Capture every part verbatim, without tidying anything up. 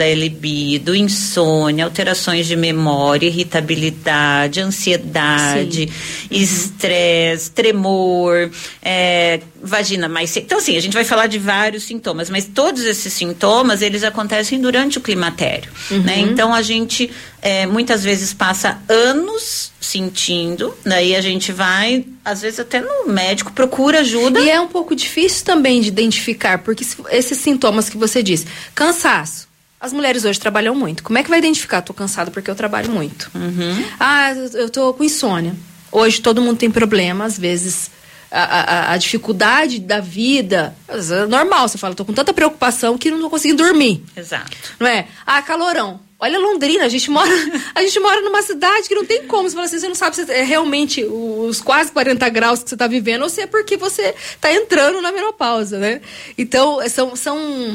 libido, insônia, alterações de memória, irritabilidade, ansiedade, estresse, uhum. tremor, é, vagina mais seca. Então, assim, a gente vai falar de vários sintomas, mas todos esses sintomas, eles acontecem durante o climatério, uhum. né? Então, a gente é, muitas vezes passa anos sentindo, daí a gente vai, às vezes até no médico, procura ajuda. E é um pouco difícil também de identificar, porque esses sintomas que você disse, cansaço, as mulheres hoje trabalham muito. Como é que vai identificar? Tô cansada porque eu trabalho muito. Uhum. Ah, eu tô com insônia. Hoje todo mundo tem problema, às vezes a, a, a dificuldade da vida é normal. Você fala, tô com tanta preocupação que não tô conseguindo dormir. Exato. Não é? Ah, calorão. Olha Londrina, a gente mora, a gente mora numa cidade que não tem como. Você fala assim, você não sabe se é realmente os quase quarenta graus que você está vivendo ou se é porque você está entrando na menopausa, né? Então, são, são,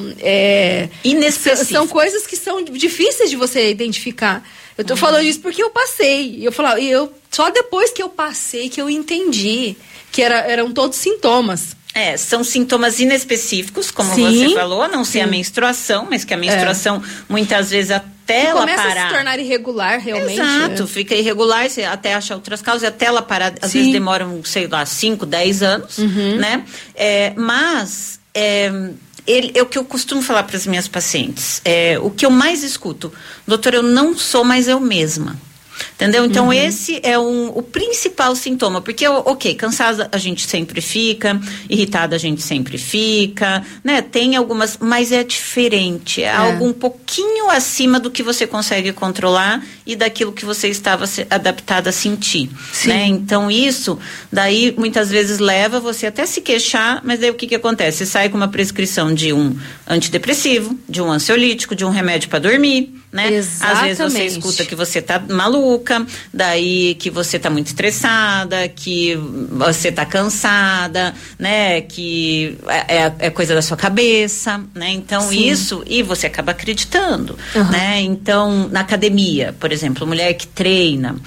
é, são coisas que são difíceis de você identificar. Eu tô uhum. falando isso porque eu passei. Eu falava, e eu, só depois que eu passei que eu entendi que era, eram todos sintomas. É, são sintomas inespecíficos, como Sim. você falou, a não ser Sim. a menstruação, mas que a menstruação, é. muitas vezes, até que ela começa parar... a se tornar irregular, realmente. Exato, é. fica irregular, você até acha outras causas, e até ela parar, às Sim. vezes demoram, sei lá, cinco, dez anos, uhum. né? É, mas... É, Ele, é o que eu costumo falar para as minhas pacientes. É, o que eu mais escuto, doutor, eu não sou mais eu mesma. Entendeu? Então, uhum. esse é um, o principal sintoma, porque, ok, cansada a gente sempre fica, irritada a gente sempre fica, né? Tem algumas, mas é diferente, é, é. algo um pouquinho acima do que você consegue controlar e daquilo que você estava se, adaptada a sentir, Sim. né? Então, isso, daí, muitas vezes leva você até se queixar, mas daí o que que acontece? Você sai com uma prescrição de um antidepressivo, de um ansiolítico, de um remédio para dormir, né? Exatamente. Às vezes você escuta que você tá maluca, daí que você tá muito estressada, que você tá cansada, né? Que é, é coisa da sua cabeça, né? Então Sim. isso, e você acaba acreditando, uhum. né? Então, na academia, por exemplo, mulher que treina,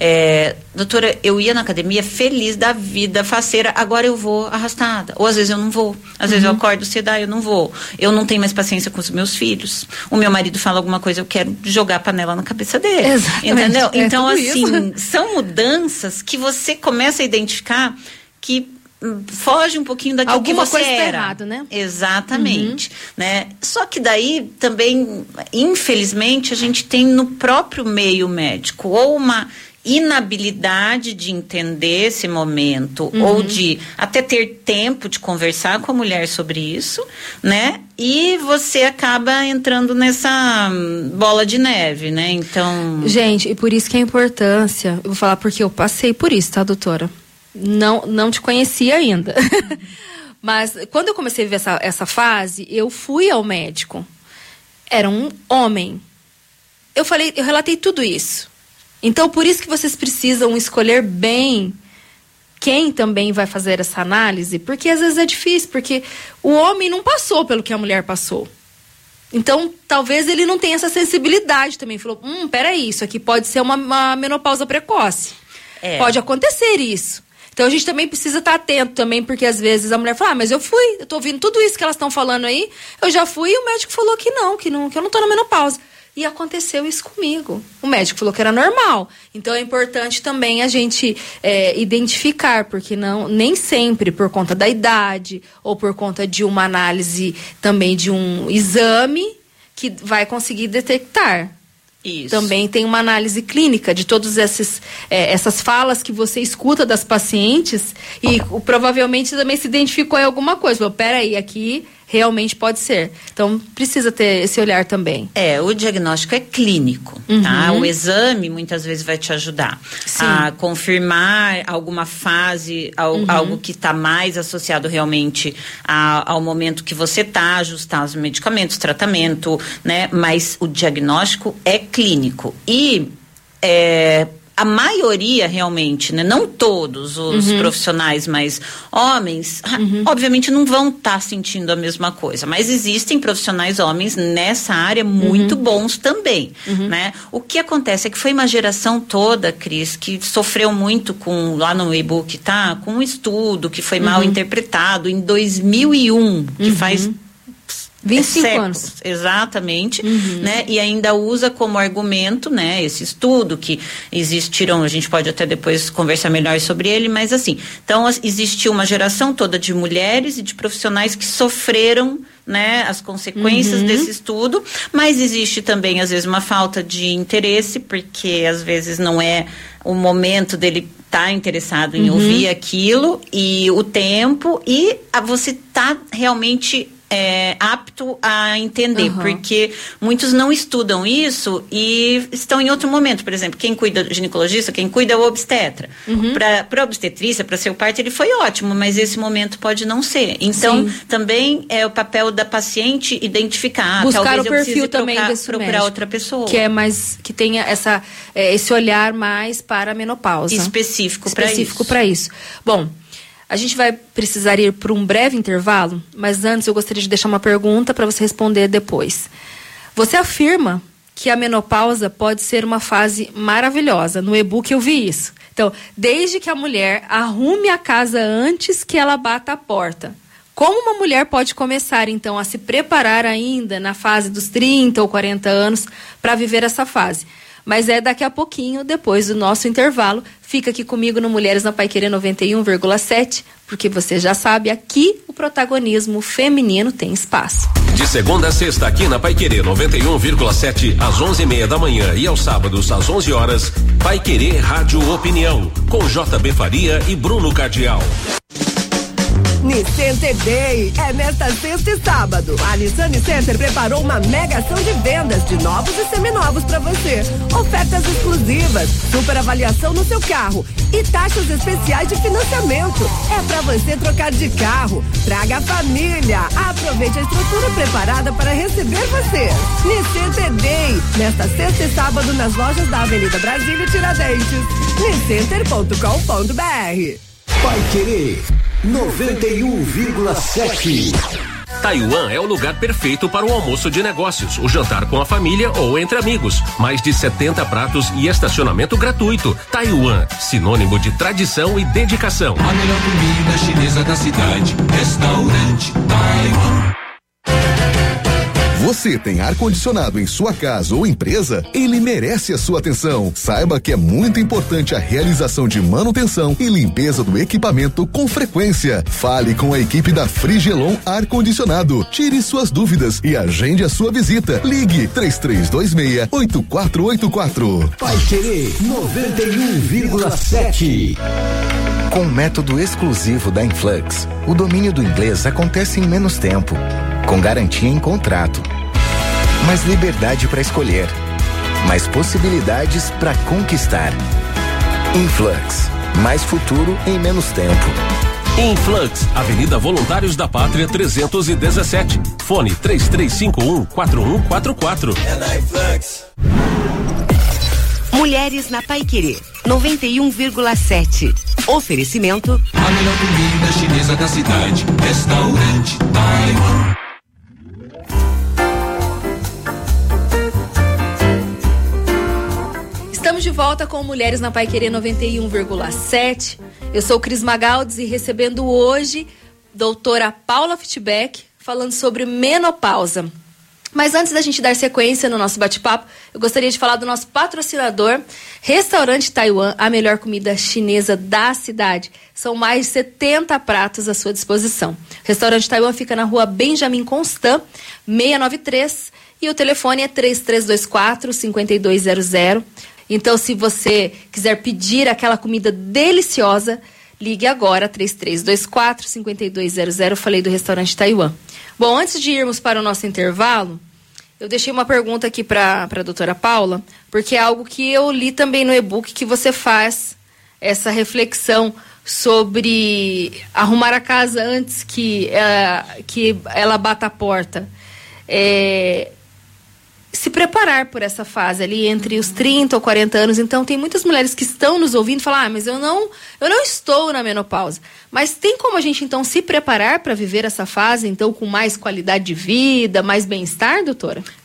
é, doutora, eu ia na academia feliz da vida, faceira, agora eu vou arrastada, ou às vezes eu não vou, às uhum. vezes eu acordo cedo, eu não vou, eu não tenho mais paciência com os meus filhos, o meu marido fala alguma coisa, eu quero jogar a panela na cabeça dele. Exatamente. Entendeu? É então, assim, isso. são mudanças que você começa a identificar que hum, foge um pouquinho daquilo Alguma que você coisa era. tá errado, né? Exatamente. Uhum. Né? Só que daí também, infelizmente, a gente tem no próprio meio médico ou uma inabilidade de entender esse momento, uhum. ou de até ter tempo de conversar com a mulher sobre isso, né? E você acaba entrando nessa bola de neve, né? Então... Gente, e por isso que a importância, eu vou falar porque eu passei por isso, tá, doutora? Não, não te conhecia ainda. Mas quando eu comecei a ver essa, essa fase, eu fui ao médico. Era um homem. Eu falei, eu relatei tudo isso. Então, por isso que vocês precisam escolher bem quem também vai fazer essa análise, porque às vezes é difícil, porque o homem não passou pelo que a mulher passou. Então, talvez ele não tenha essa sensibilidade também. Falou, hum, peraí, isso aqui pode ser uma, uma menopausa precoce. É. Pode acontecer isso. Então, a gente também precisa estar atento também, porque às vezes a mulher fala, ah, mas eu fui, eu tô ouvindo tudo isso que elas estão falando aí, eu já fui e o médico falou que não, que não, que eu não tô na menopausa. E aconteceu isso comigo. O médico falou que era normal. Então é importante também a gente é, identificar, porque não, nem sempre por conta da idade ou por conta de uma análise também de um exame que vai conseguir detectar. Isso. Também tem uma análise clínica de todas essas, é, essas falas que você escuta das pacientes e o, provavelmente também se identificou em alguma coisa. Falou, peraí, aqui realmente pode ser. Então, precisa ter esse olhar também. É, o diagnóstico é clínico, uhum. tá? O exame muitas vezes vai te ajudar Sim. a confirmar alguma fase, ao, uhum. algo que está mais associado realmente a, ao momento que você está, ajustar os medicamentos, tratamento, né? Mas o diagnóstico é clínico. E é, a maioria realmente, né? Não todos os uhum. profissionais, mas homens, uhum. obviamente não vão estar tá sentindo a mesma coisa, mas existem profissionais homens nessa área muito uhum. bons também, uhum. né? O que acontece é que foi uma geração toda, Cris, que sofreu muito com, lá no e-book, tá? Com um estudo que foi uhum. mal interpretado em dois mil e um, que uhum. faz vinte e cinco séculos, anos. Exatamente, uhum. né? E ainda usa como argumento, né? Esse estudo que existiram, a gente pode até depois conversar melhor sobre ele, mas assim, então existiu uma geração toda de mulheres e de profissionais que sofreram, né, as consequências uhum. desse estudo, mas existe também às vezes uma falta de interesse, porque às vezes não é o momento dele estar tá interessado em uhum. ouvir aquilo, e o tempo, e a, você tá realmente É, apto a entender, uhum. porque muitos não estudam isso e estão em outro momento. Por exemplo, quem cuida do ginecologista, quem cuida é o obstetra. Uhum. Para a obstetrícia, para seu parto, ele foi ótimo, mas esse momento pode não ser. Então, Sim. também é o papel da paciente identificar. Buscar talvez o perfil também procurar, desse procurar médico, outra pessoa. Que é mais, que tenha essa, é, esse olhar mais para a menopausa. Específico para isso. Específico para isso. Bom, a gente vai precisar ir para um breve intervalo, mas antes eu gostaria de deixar uma pergunta para você responder depois. Você afirma que a menopausa pode ser uma fase maravilhosa. No e-book eu vi isso. Então, desde que a mulher arrume a casa antes que ela bata a porta. Como uma mulher pode começar, então, a se preparar ainda na fase dos trinta ou quarenta anos para viver essa fase? Mas é daqui a pouquinho, depois do nosso intervalo. Fica aqui comigo no Mulheres na Paiquerê noventa e um vírgula sete, porque você já sabe, aqui o protagonismo feminino tem espaço. De segunda a sexta, aqui na Paiquerê noventa e um vírgula sete, às onze e meia da manhã, e aos sábados às onze horas, Paiquerê Rádio Opinião, com J B Faria e Bruno Cardial. Nissan Day é nesta sexta e sábado. A Nissan Center preparou uma mega ação de vendas de novos e seminovos para você. Ofertas exclusivas, super avaliação no seu carro e taxas especiais de financiamento. É para você trocar de carro. Traga a família. Aproveite a estrutura preparada para receber você. Nissan Day, nesta sexta e sábado nas lojas da Avenida Brasília e Tiradentes. niscenter ponto com ponto br. Paiquerê noventa e um vírgula sete. Taiwan é o lugar perfeito para o almoço de negócios, o jantar com a família ou entre amigos. Mais de setenta pratos e estacionamento gratuito. Taiwan, sinônimo de tradição e dedicação. A melhor comida chinesa da cidade. Restaurante Taiwan. Você tem ar-condicionado em sua casa ou empresa? Ele merece a sua atenção. Saiba que é muito importante a realização de manutenção e limpeza do equipamento com frequência. Fale com a equipe da Frigelon Ar-Condicionado. Tire suas dúvidas e agende a sua visita. Ligue três três dois seis, oito quatro oito quatro. Paiquerê noventa e um vírgula sete. Com o método exclusivo da Influx, o domínio do inglês acontece em menos tempo, com garantia em contrato. Mais liberdade para escolher, mais possibilidades para conquistar. Influx, mais futuro em menos tempo. Influx, Avenida Voluntários da Pátria trezentos e dezessete. Fone três três cinco um, quatro um quatro quatro. É na Influx. Mulheres na Paiquerê noventa e um vírgula sete. Oferecimento. A melhor comida chinesa da cidade. Restaurante Taiwan. Estamos de volta com Mulheres na Paiquerê noventa e um vírgula sete. Eu sou Cris Magaldes e recebendo hoje doutora Paula Fittbeck falando sobre menopausa. Mas antes da gente dar sequência no nosso bate-papo, eu gostaria de falar do nosso patrocinador, Restaurante Taiwan, a melhor comida chinesa da cidade. São mais de setenta pratos à sua disposição. O Restaurante Taiwan fica na rua Benjamin Constant, seiscentos e noventa e três, e o telefone é três três dois quatro, cinco dois zero zero. Então, se você quiser pedir aquela comida deliciosa, ligue agora, três três dois quatro, cinco dois zero zero. Eu falei do Restaurante Taiwan. Bom, antes de irmos para o nosso intervalo, eu deixei uma pergunta aqui para a doutora Paula, porque é algo que eu li também no e-book, que você faz essa reflexão sobre arrumar a casa antes que, uh, que ela bata a porta. É, se preparar por essa fase ali entre os trinta ou quarenta anos. Então, tem muitas mulheres que estão nos ouvindo e falam, ah, mas eu não, eu não estou na menopausa. Mas tem como a gente, então, se preparar para viver essa fase, então, com mais qualidade de vida, mais bem-estar, doutora?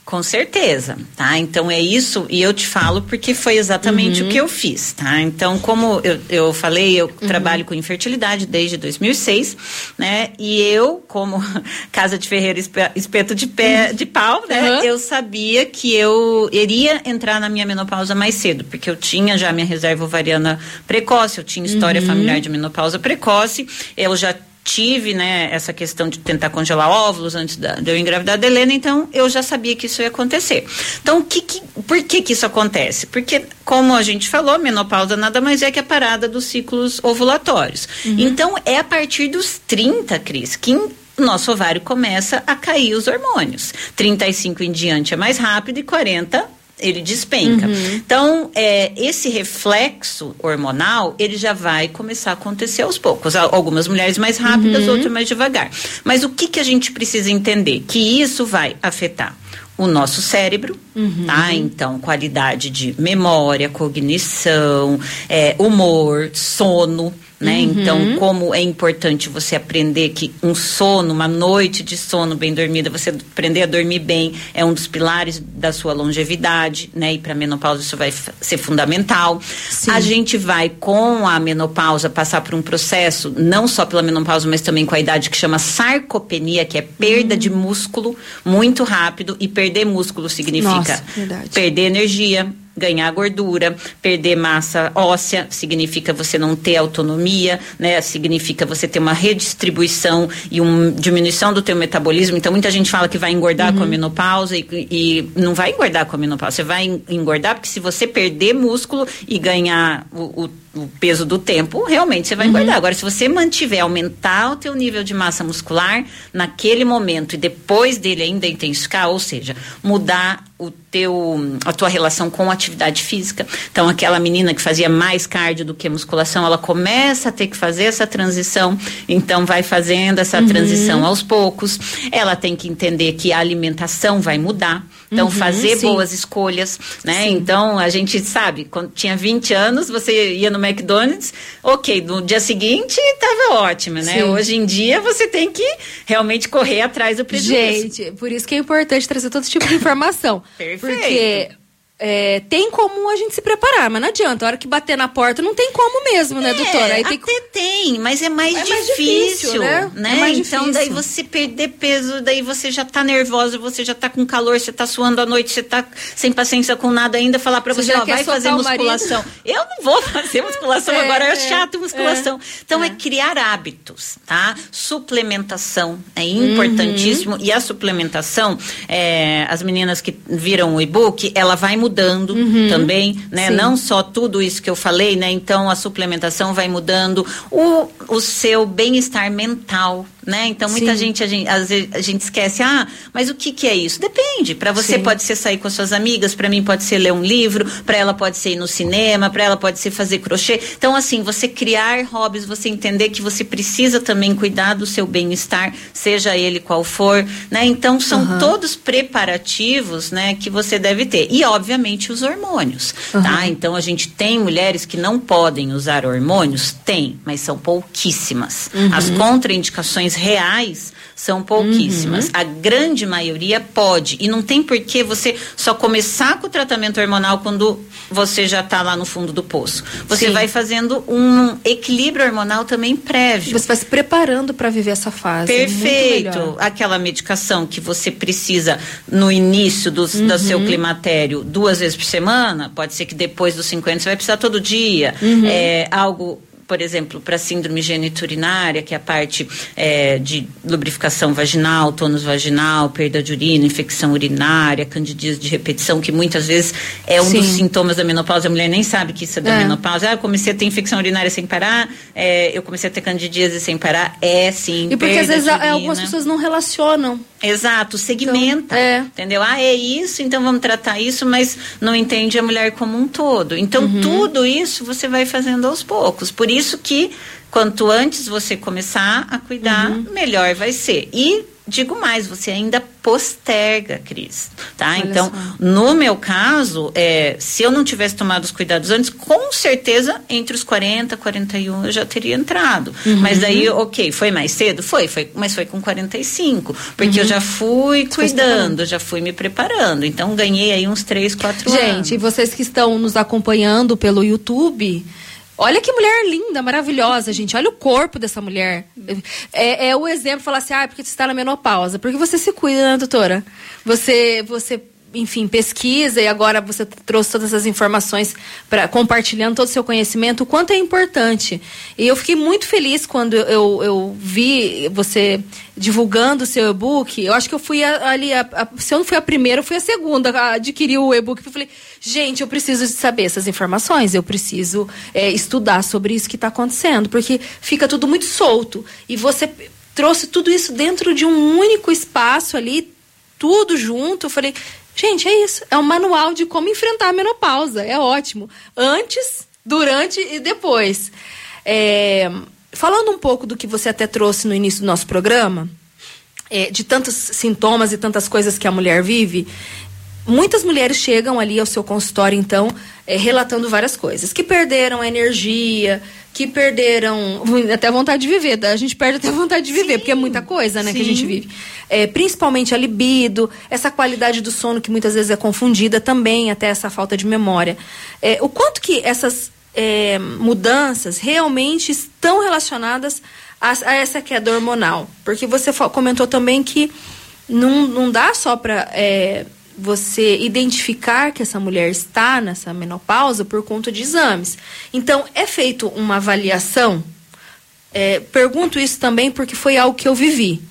Com certeza, tá? Então é isso, e eu te falo porque foi exatamente uhum. o que eu fiz, tá? Então, como eu, eu falei, eu uhum. trabalho com infertilidade desde dois mil e seis, né? E eu, como casa de ferreiro espeto de pé, de pau, né? Uhum. Eu sabia que eu iria entrar na minha menopausa mais cedo, porque eu tinha já minha reserva ovariana precoce, eu tinha história uhum. familiar de menopausa precoce, eu já tive, né, essa questão de tentar congelar óvulos antes da, de eu engravidar da Helena, então eu já sabia que isso ia acontecer. Então, que, que, por que que isso acontece? Porque, como a gente falou, menopausa nada mais é que a parada dos ciclos ovulatórios. Uhum. Então, é a partir dos trinta, Cris, que o nosso ovário começa a cair os hormônios. trinta e cinco em diante é mais rápido e quarenta ele despenca. Uhum. Então, é, esse reflexo hormonal, ele já vai começar a acontecer aos poucos. Algumas mulheres mais rápidas, uhum. outras mais devagar. Mas o que que a gente precisa entender? Que isso vai afetar o nosso cérebro, uhum. tá? Então, qualidade de memória, cognição, é, humor, sono, né? Uhum. Então, como é importante você aprender que um sono, uma noite de sono bem dormida, você aprender a dormir bem, é um dos pilares da sua longevidade, né? E para a menopausa isso vai f- ser fundamental. Sim. A gente vai, com a menopausa, passar por um processo, não só pela menopausa, mas também com a idade, que chama sarcopenia, que é perda uhum. de músculo muito rápido, e perder músculo significa Nossa, perder energia, ganhar gordura, perder massa óssea, significa você não ter autonomia, né? Significa você ter uma redistribuição e uma diminuição do teu metabolismo. Então, muita gente fala que vai engordar uhum. com a menopausa e, e não vai engordar com a menopausa. Você vai engordar porque se você perder músculo e ganhar o, o o peso do tempo, realmente você vai uhum. engordar. Agora, se você mantiver, aumentar o teu nível de massa muscular naquele momento e depois dele ainda intensificar, ou seja, mudar o teu, a tua relação com a atividade física. Então, aquela menina que fazia mais cardio do que musculação, ela começa a ter que fazer essa transição, então vai fazendo essa uhum. transição aos poucos. Ela tem que entender que a alimentação vai mudar. Então, uhum, fazer sim. boas escolhas, né? Sim. Então, a gente sabe, quando tinha vinte anos, você ia no McDonald's, ok, no dia seguinte estava ótima, né? Sim. Hoje em dia, você tem que realmente correr atrás do prejuízo. Gente, por isso que é importante trazer todo tipo de informação. Perfeito. Porque é, tem como a gente se preparar, mas não adianta. A hora que bater na porta, não tem como mesmo, né, é, doutora? Aí até tem, que... tem, mas é mais é difícil, mais difícil, né? né? É mais então, difícil. daí você perder peso, daí você já tá nervosa, você já tá com calor, você tá suando à noite, você tá sem paciência com nada ainda, falar pra você, você ó, vai fazer musculação. Eu não vou fazer musculação é, agora, é, é chato musculação. É, então, é. é criar hábitos, tá? Suplementação é importantíssimo, uhum. e a suplementação, é, as meninas que viram o e-book, ela vai mudando, uhum. também, né? Sim. Não só tudo isso que eu falei, né? Então a suplementação vai mudando o, o seu bem-estar mental, né? Então muita gente a, gente, às vezes a gente esquece, ah, mas o que que é isso? Depende. Para você Sim. pode ser sair com as suas amigas, para mim pode ser ler um livro, para ela pode ser ir no cinema, para ela pode ser fazer crochê. Então assim, você criar hobbies, você entender que você precisa também cuidar do seu bem-estar, seja ele qual for, né? Então são uhum. todos preparativos, né, que você deve ter. E obviamente os hormônios. Uhum. Tá? Então a gente tem mulheres que não podem usar hormônios? Tem, mas são pouquíssimas. Uhum. As contraindicações reais são pouquíssimas. Uhum. A grande maioria pode. E não tem por que você só começar com o tratamento hormonal quando você já está lá no fundo do poço. Você Sim. vai fazendo um equilíbrio hormonal também prévio. Você vai se preparando para viver essa fase. Perfeito. Aquela medicação que você precisa no início do, uhum. do seu climatério duas vezes por semana, pode ser que depois dos cinquenta você vai precisar todo dia. Uhum. É algo, por exemplo, para síndrome geniturinária, que é a parte é, de lubrificação vaginal, tônus vaginal, perda de urina, infecção urinária, candidíase de repetição, que muitas vezes é um Sim. dos sintomas da menopausa. A mulher nem sabe que isso é da é. menopausa. Ah, eu comecei a ter infecção urinária sem parar, é, eu comecei a ter candidíase sem parar. É, sim, E porque às vezes algumas pessoas não relacionam. Exato, segmenta, então, é. entendeu? Ah, é isso, então vamos tratar isso, mas não entende a mulher como um todo. Então, uhum. tudo isso você vai fazendo aos poucos. Por isso que, quanto antes você começar a cuidar, uhum. melhor vai ser. E, digo mais, você ainda posterga, Cris, tá? Olha Então, só. no meu caso, é, se eu não tivesse tomado os cuidados antes, com certeza, entre os quarenta, quarenta e um eu já teria entrado. Uhum. Mas daí, ok, foi mais cedo? Foi, foi, mas foi com quarenta e cinco, porque uhum. eu já fui cuidando, já fui me preparando. Então, ganhei aí uns três, quatro anos. Gente, e vocês que estão nos acompanhando pelo YouTube... Olha que mulher linda, maravilhosa, gente. Olha o corpo dessa mulher. É, é o exemplo, falar assim, ah, porque você está na menopausa. Porque você se cuida, né, doutora? Você, você, enfim, pesquisa e agora você trouxe todas essas informações, pra, compartilhando todo o seu conhecimento, o quanto é importante. E eu fiquei muito feliz quando eu, eu vi você divulgando o seu e-book. Eu acho que eu fui a, ali, a, a, se eu não fui a primeira, eu fui a segunda a adquirir o e-book. Eu falei, gente, eu preciso de saber essas informações, eu preciso é, estudar sobre isso que está acontecendo, porque fica tudo muito solto. E você trouxe tudo isso dentro de um único espaço ali, tudo junto. Eu falei, gente, é isso, é um manual de como enfrentar a menopausa, é ótimo. Antes, durante e depois. É, falando um pouco do que você até trouxe no início do nosso programa, é, de tantos sintomas e tantas coisas que a mulher vive, muitas mulheres chegam ali ao seu consultório, então, é, relatando várias coisas. Que perderam a energia, que perderam até a vontade de viver. A gente perde até a vontade de viver, sim, porque é muita coisa, né, que a gente vive. É, principalmente a libido, essa qualidade do sono que muitas vezes é confundida também, até essa falta de memória. É, o quanto que essas é, mudanças realmente estão relacionadas a, a essa queda hormonal? Porque você comentou também que não, não dá só para... É, você identificar que essa mulher está nessa menopausa por conta de exames. Então, é feito uma avaliação. É, pergunto isso também porque foi algo que eu vivi.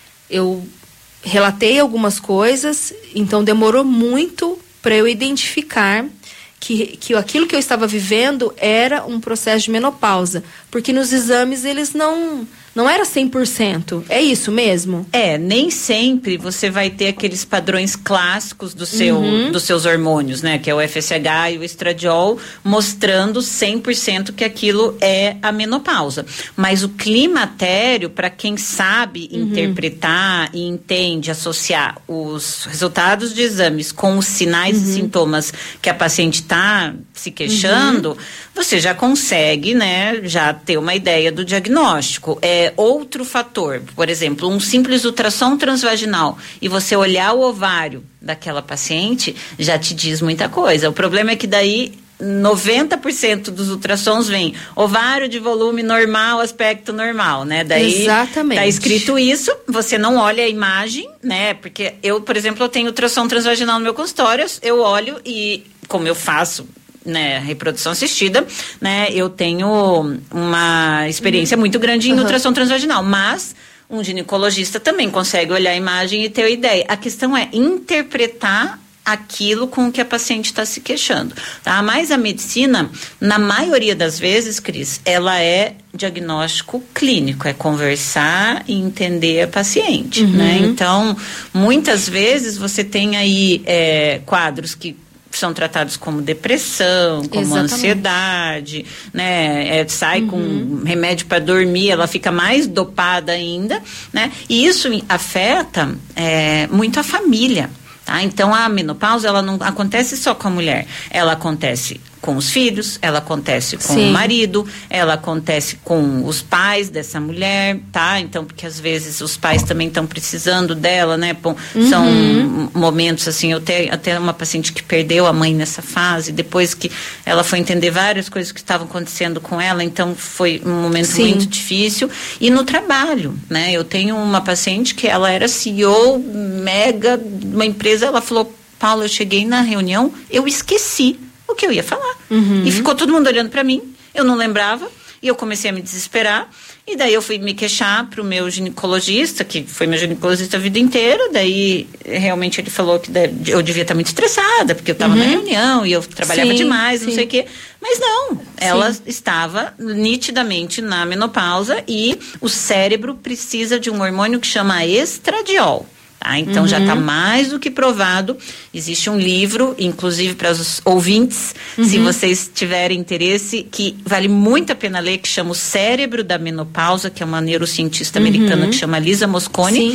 Eu relatei algumas coisas, então demorou muito para eu identificar que, que aquilo que eu estava vivendo era um processo de menopausa. Porque nos exames eles não... Não era cem por cento, é isso mesmo? É, nem sempre você vai ter aqueles padrões clássicos do seu, uhum. dos seus hormônios, né? Que é o F S H e o estradiol, mostrando cem por cento que aquilo é a menopausa. Mas o climatério, para quem sabe uhum. interpretar e entende, associar os resultados de exames com os sinais uhum. e sintomas que a paciente está se queixando, uhum. você já consegue, né, já ter uma ideia do diagnóstico. É outro fator, por exemplo, um simples ultrassom transvaginal e você olhar o ovário daquela paciente já te diz muita coisa. O problema é que daí noventa por cento dos ultrassons vem ovário de volume normal, aspecto normal, né? Daí exatamente. Tá escrito isso, você não olha a imagem, né? Porque eu, por exemplo, eu tenho ultrassom transvaginal no meu consultório, eu olho e, como eu faço, né, reprodução assistida, né, eu tenho uma experiência uhum. muito grande em uhum. ultrassom transvaginal, mas um ginecologista também consegue olhar a imagem e ter a ideia. A questão é interpretar aquilo com o que a paciente está se queixando, tá? Mas a medicina, na maioria das vezes, Cris, ela é diagnóstico clínico, é conversar e entender a paciente, uhum. né? Então, muitas vezes você tem aí é, quadros que são tratados como depressão, como exatamente. Ansiedade, né? É, sai uhum. com remédio para dormir, ela fica mais dopada ainda, né? E isso afeta é, muito a família, tá? Então a menopausa, ela não acontece só com a mulher, ela acontece com os filhos, ela acontece com Sim. o marido, ela acontece com os pais dessa mulher, tá? Então, porque às vezes os pais também estão precisando dela, né? Bom, uhum. São momentos assim, eu tenho até uma paciente que perdeu a mãe nessa fase, depois que ela foi entender várias coisas que estavam acontecendo com ela, então foi um momento Sim. muito difícil. E no trabalho, né? Eu tenho uma paciente que ela era C E O mega de uma empresa, ela falou, Paula, eu cheguei na reunião, eu esqueci o que eu ia falar. Uhum. E ficou todo mundo olhando para mim, eu não lembrava, e eu comecei a me desesperar, e daí eu fui me queixar pro meu ginecologista, que foi meu ginecologista a vida inteira, daí realmente ele falou que eu devia estar muito estressada, porque eu estava uhum. na reunião, e eu trabalhava sim, demais, sim. não sei o quê, mas não, sim. ela estava nitidamente na menopausa, e o cérebro precisa de um hormônio que chama estradiol. Tá? Então, uhum. já está mais do que provado. Existe um livro, inclusive para os ouvintes, uhum. se vocês tiverem interesse, que vale muito a pena ler, que chama O Cérebro da Menopausa, que é uma neurocientista uhum. americana que chama Lisa Moscone, Sim.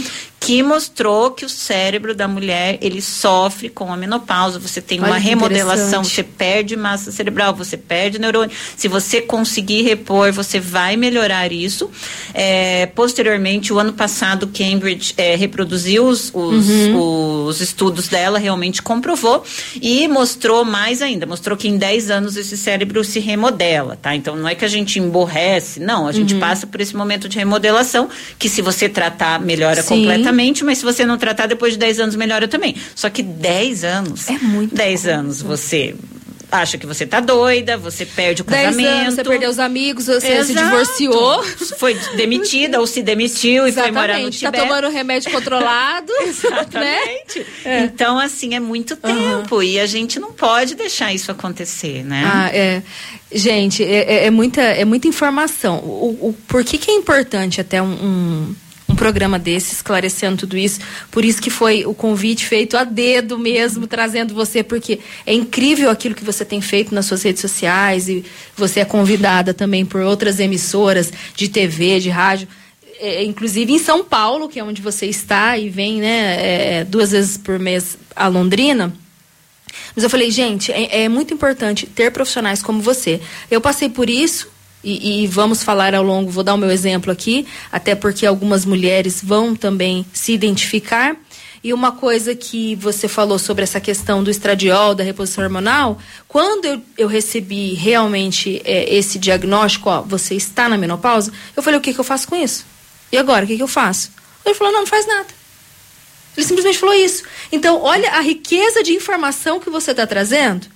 que mostrou que o cérebro da mulher, ele sofre com a menopausa. Você tem Olha uma remodelação, você perde massa cerebral, você perde neurônio. Se você conseguir repor, você vai melhorar isso. É, posteriormente, o ano passado, Cambridge é, reproduziu os, os, uhum. os estudos dela, realmente comprovou e mostrou mais ainda, mostrou que em dez anos esse cérebro se remodela, tá? Então não é que a gente emborrece, não, a gente uhum. passa por esse momento de remodelação, que se você tratar, melhora Sim. completamente, mas se você não tratar, depois de dez anos melhora também. Só que dez anos, é muito dez anos você acha que você tá doida, você perde o casamento. dez anos, você perdeu os amigos, você Exato. se divorciou. Foi demitida ou se demitiu e Exatamente. foi morar no Tibete. Tá tomando remédio controlado. Exatamente. Né? É. Então, assim, é muito tempo uhum. e a gente não pode deixar isso acontecer, né? Ah, é. Gente, é, é, muita, é muita informação. O, o, por que que é importante até um... um... um programa desse, esclarecendo tudo isso, por isso que foi o convite feito a dedo mesmo, trazendo você, porque é incrível aquilo que você tem feito nas suas redes sociais, e você é convidada também por outras emissoras de T V, de rádio, é, inclusive em São Paulo, que é onde você está, e vem, né, é, duas vezes por mês a Londrina. Mas eu falei, gente, é, é muito importante ter profissionais como você. Eu passei por isso, E, e vamos falar ao longo, vou dar o meu exemplo aqui, até porque algumas mulheres vão também se identificar. E uma coisa que você falou sobre essa questão do estradiol, da reposição hormonal, quando eu, eu recebi realmente é, esse diagnóstico, ó, você está na menopausa, eu falei, o que, que eu faço com isso? E agora, o que, que eu faço? Ele falou, não, não faz nada. Ele simplesmente falou isso. Então, olha a riqueza de informação que você está trazendo.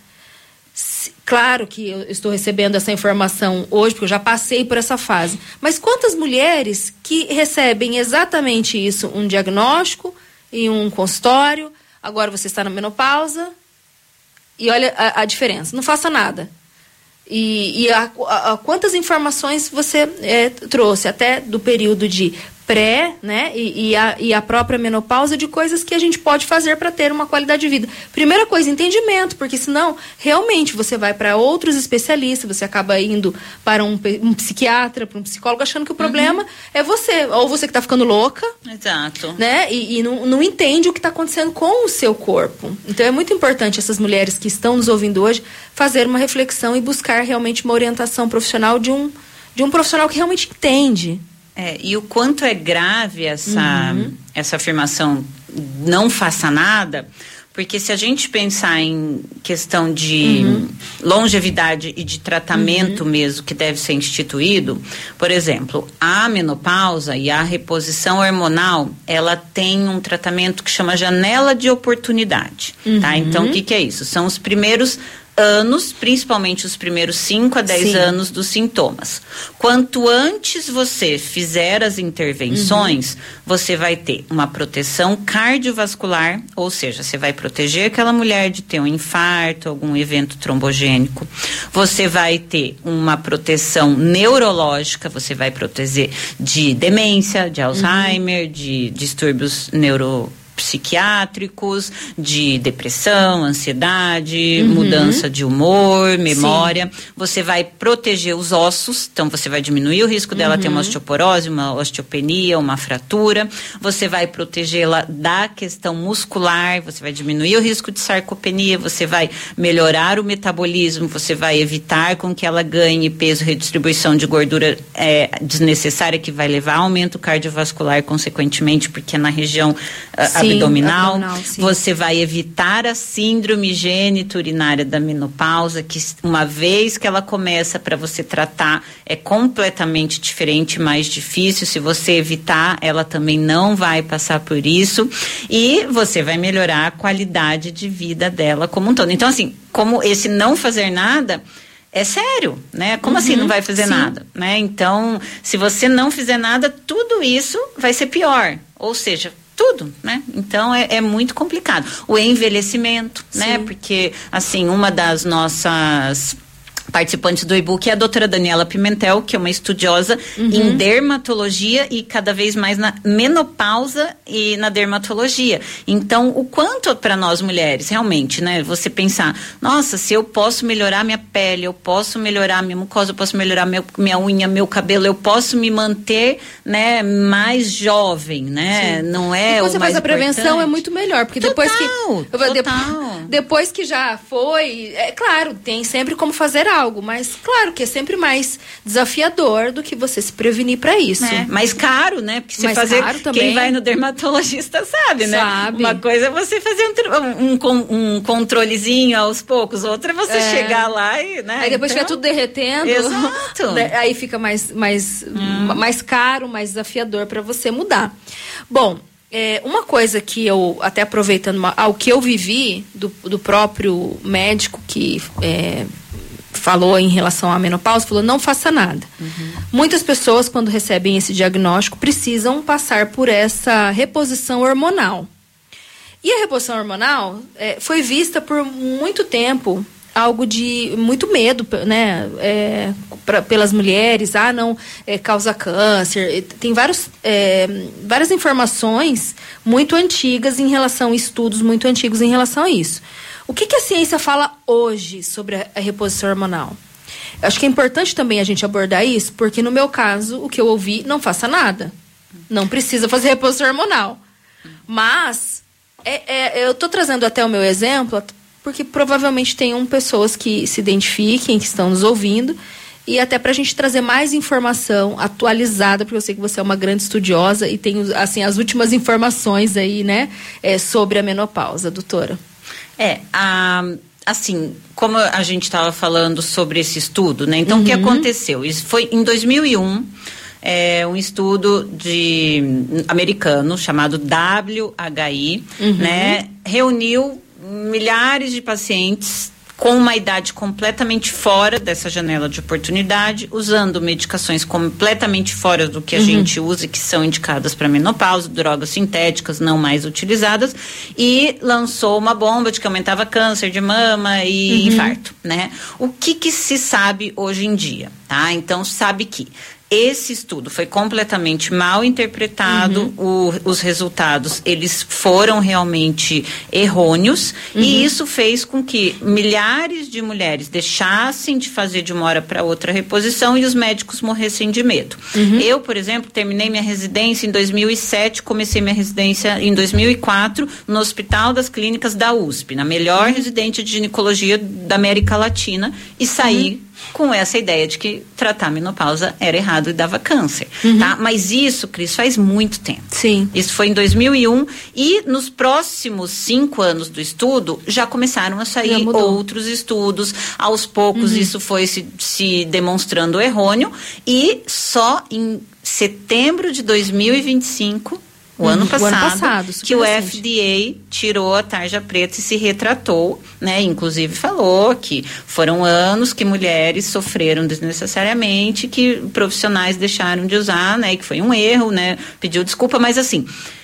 Claro que eu estou recebendo essa informação hoje, porque eu já passei por essa fase. Mas quantas mulheres que recebem exatamente isso, um diagnóstico em um consultório, agora você está na menopausa, e olha a, a diferença, não faça nada. E, e a, a, a quantas informações você é, trouxe, até do período de pré, né, e, e, a, e a própria menopausa, de coisas que a gente pode fazer para ter uma qualidade de vida. Primeira coisa, entendimento, porque senão, realmente, você vai para outros especialistas, você acaba indo para um, um psiquiatra, para um psicólogo, achando que o problema uhum. é você, ou você que está ficando louca. Exato. Né, e, e não, não entende o que está acontecendo com o seu corpo. Então, é muito importante essas mulheres que estão nos ouvindo hoje fazer uma reflexão e buscar realmente uma orientação profissional de um, de um profissional que realmente entende. É, e o quanto é grave essa, uhum. essa afirmação, não faça nada, porque se a gente pensar em questão de uhum. longevidade e de tratamento uhum. mesmo que deve ser instituído, por exemplo, a menopausa e a reposição hormonal, ela tem um tratamento que chama janela de oportunidade, uhum. tá? Então, o que que é isso? São os primeiros anos, principalmente os primeiros cinco a dez Sim. anos dos sintomas. Quanto antes você fizer as intervenções, uhum. você vai ter uma proteção cardiovascular, ou seja, você vai proteger aquela mulher de ter um infarto, algum evento trombogênico. Você vai ter uma proteção neurológica, você vai proteger de demência, de Alzheimer, uhum. de distúrbios neuro psiquiátricos, de depressão, ansiedade, uhum. mudança de humor, memória. Sim. Você vai proteger os ossos, então você vai diminuir o risco dela uhum. ter uma osteoporose, uma osteopenia, uma fratura. Você vai protegê-la da questão muscular, você vai diminuir o risco de sarcopenia, você vai melhorar o metabolismo, você vai evitar com que ela ganhe peso, redistribuição de gordura é, desnecessária, que vai levar a aumento cardiovascular consequentemente, porque é na região uh, abdominal, abdominal você vai evitar a síndrome gênito-urinária da menopausa, que uma vez que ela começa, para você tratar, é completamente diferente, mais difícil. Se você evitar, ela também não vai passar por isso, e você vai melhorar a qualidade de vida dela como um todo. Então, assim, como esse não fazer nada é sério, né? Como uhum, assim não vai fazer sim. nada, né? Então, se você não fizer nada, tudo isso vai ser pior, ou seja, tudo, né? Então é, é muito complicado. O envelhecimento, Sim. né? Porque, assim, uma das nossas participantes do e-book é a doutora Daniela Pimentel, que é uma estudiosa uhum. em dermatologia e cada vez mais na menopausa e na dermatologia. Então, o quanto para nós mulheres, realmente, né? Você pensar, nossa, se eu posso melhorar minha pele, eu posso melhorar minha mucosa, eu posso melhorar meu, minha unha, meu cabelo, eu posso me manter, né, mais jovem, né? Sim. Não é e o quando você mais faz a prevenção importante. É muito melhor, porque Total, depois que total. Depois, depois que já foi, é claro, tem sempre como fazer algo, mas claro que é sempre mais desafiador do que você se prevenir para isso. É, mais caro, né? Porque você mais fazer, caro também. Quem vai no dermatologista sabe, né? Sabe. Uma coisa é você fazer um, um, um controlezinho aos poucos, outra é você é. chegar lá e, né? Aí depois então, fica tudo derretendo. Exato. Aí fica mais, mais, hum. mais caro, mais desafiador para você mudar. Bom, É, uma coisa que eu, até aproveitando uma, ao que eu vivi do, do próprio médico que é, falou em relação à menopausa, falou, não faça nada. Uhum. Muitas pessoas, quando recebem esse diagnóstico, precisam passar por essa reposição hormonal. E a reposição hormonal é, foi vista por muito tempo algo de muito medo, né, é, pra, pelas mulheres, ah, não, é, causa câncer, tem vários, é, várias informações muito antigas em relação, estudos muito antigos em relação a isso. O que, que a ciência fala hoje sobre a, a reposição hormonal? Acho que é importante também a gente abordar isso, porque no meu caso, o que eu ouvi, não faça nada, não precisa fazer reposição hormonal, mas é, é, eu estou trazendo até o meu exemplo, porque provavelmente tenham pessoas que se identifiquem, que estão nos ouvindo, e até para a gente trazer mais informação atualizada, porque eu sei que você é uma grande estudiosa e tem, assim, as últimas informações aí, né, é, sobre a menopausa, doutora. É, a... assim, como a gente estava falando sobre esse estudo, né, então uhum. o que aconteceu? Isso foi em dois mil e um, é, um estudo de americano chamado W H I, uhum. né, reuniu milhares de pacientes com uma idade completamente fora dessa janela de oportunidade, usando medicações completamente fora do que a uhum. gente usa e que são indicadas para menopausa, drogas sintéticas não mais utilizadas, e lançou uma bomba de que aumentava câncer de mama e uhum. infarto, né? O que que se sabe hoje em dia, tá? Então, sabe que esse estudo foi completamente mal interpretado, uhum. o, os resultados, eles foram realmente errôneos, uhum. e isso fez com que milhares de mulheres deixassem de fazer de uma hora para outra a reposição e os médicos morressem de medo. Uhum. Eu, por exemplo, terminei minha residência em dois mil e sete, comecei minha residência em dois mil e quatro no Hospital das Clínicas da U S P, na melhor uhum. residente de ginecologia da América Latina, e saí uhum. com essa ideia de que tratar menopausa era errado e dava câncer, uhum. tá? Mas isso, Cris, faz muito tempo. Sim. Isso foi em dois mil e um e nos próximos cinco anos do estudo já começaram a sair outros estudos. Aos poucos uhum. isso foi se, se demonstrando errôneo e só em setembro de dois mil e vinte e cinco O ano passado, o ano passado que o F D A tirou a tarja preta e se retratou, né? Inclusive falou que foram anos que mulheres sofreram desnecessariamente, que profissionais deixaram de usar, né? E que foi um erro, né? Pediu desculpa, mas assim,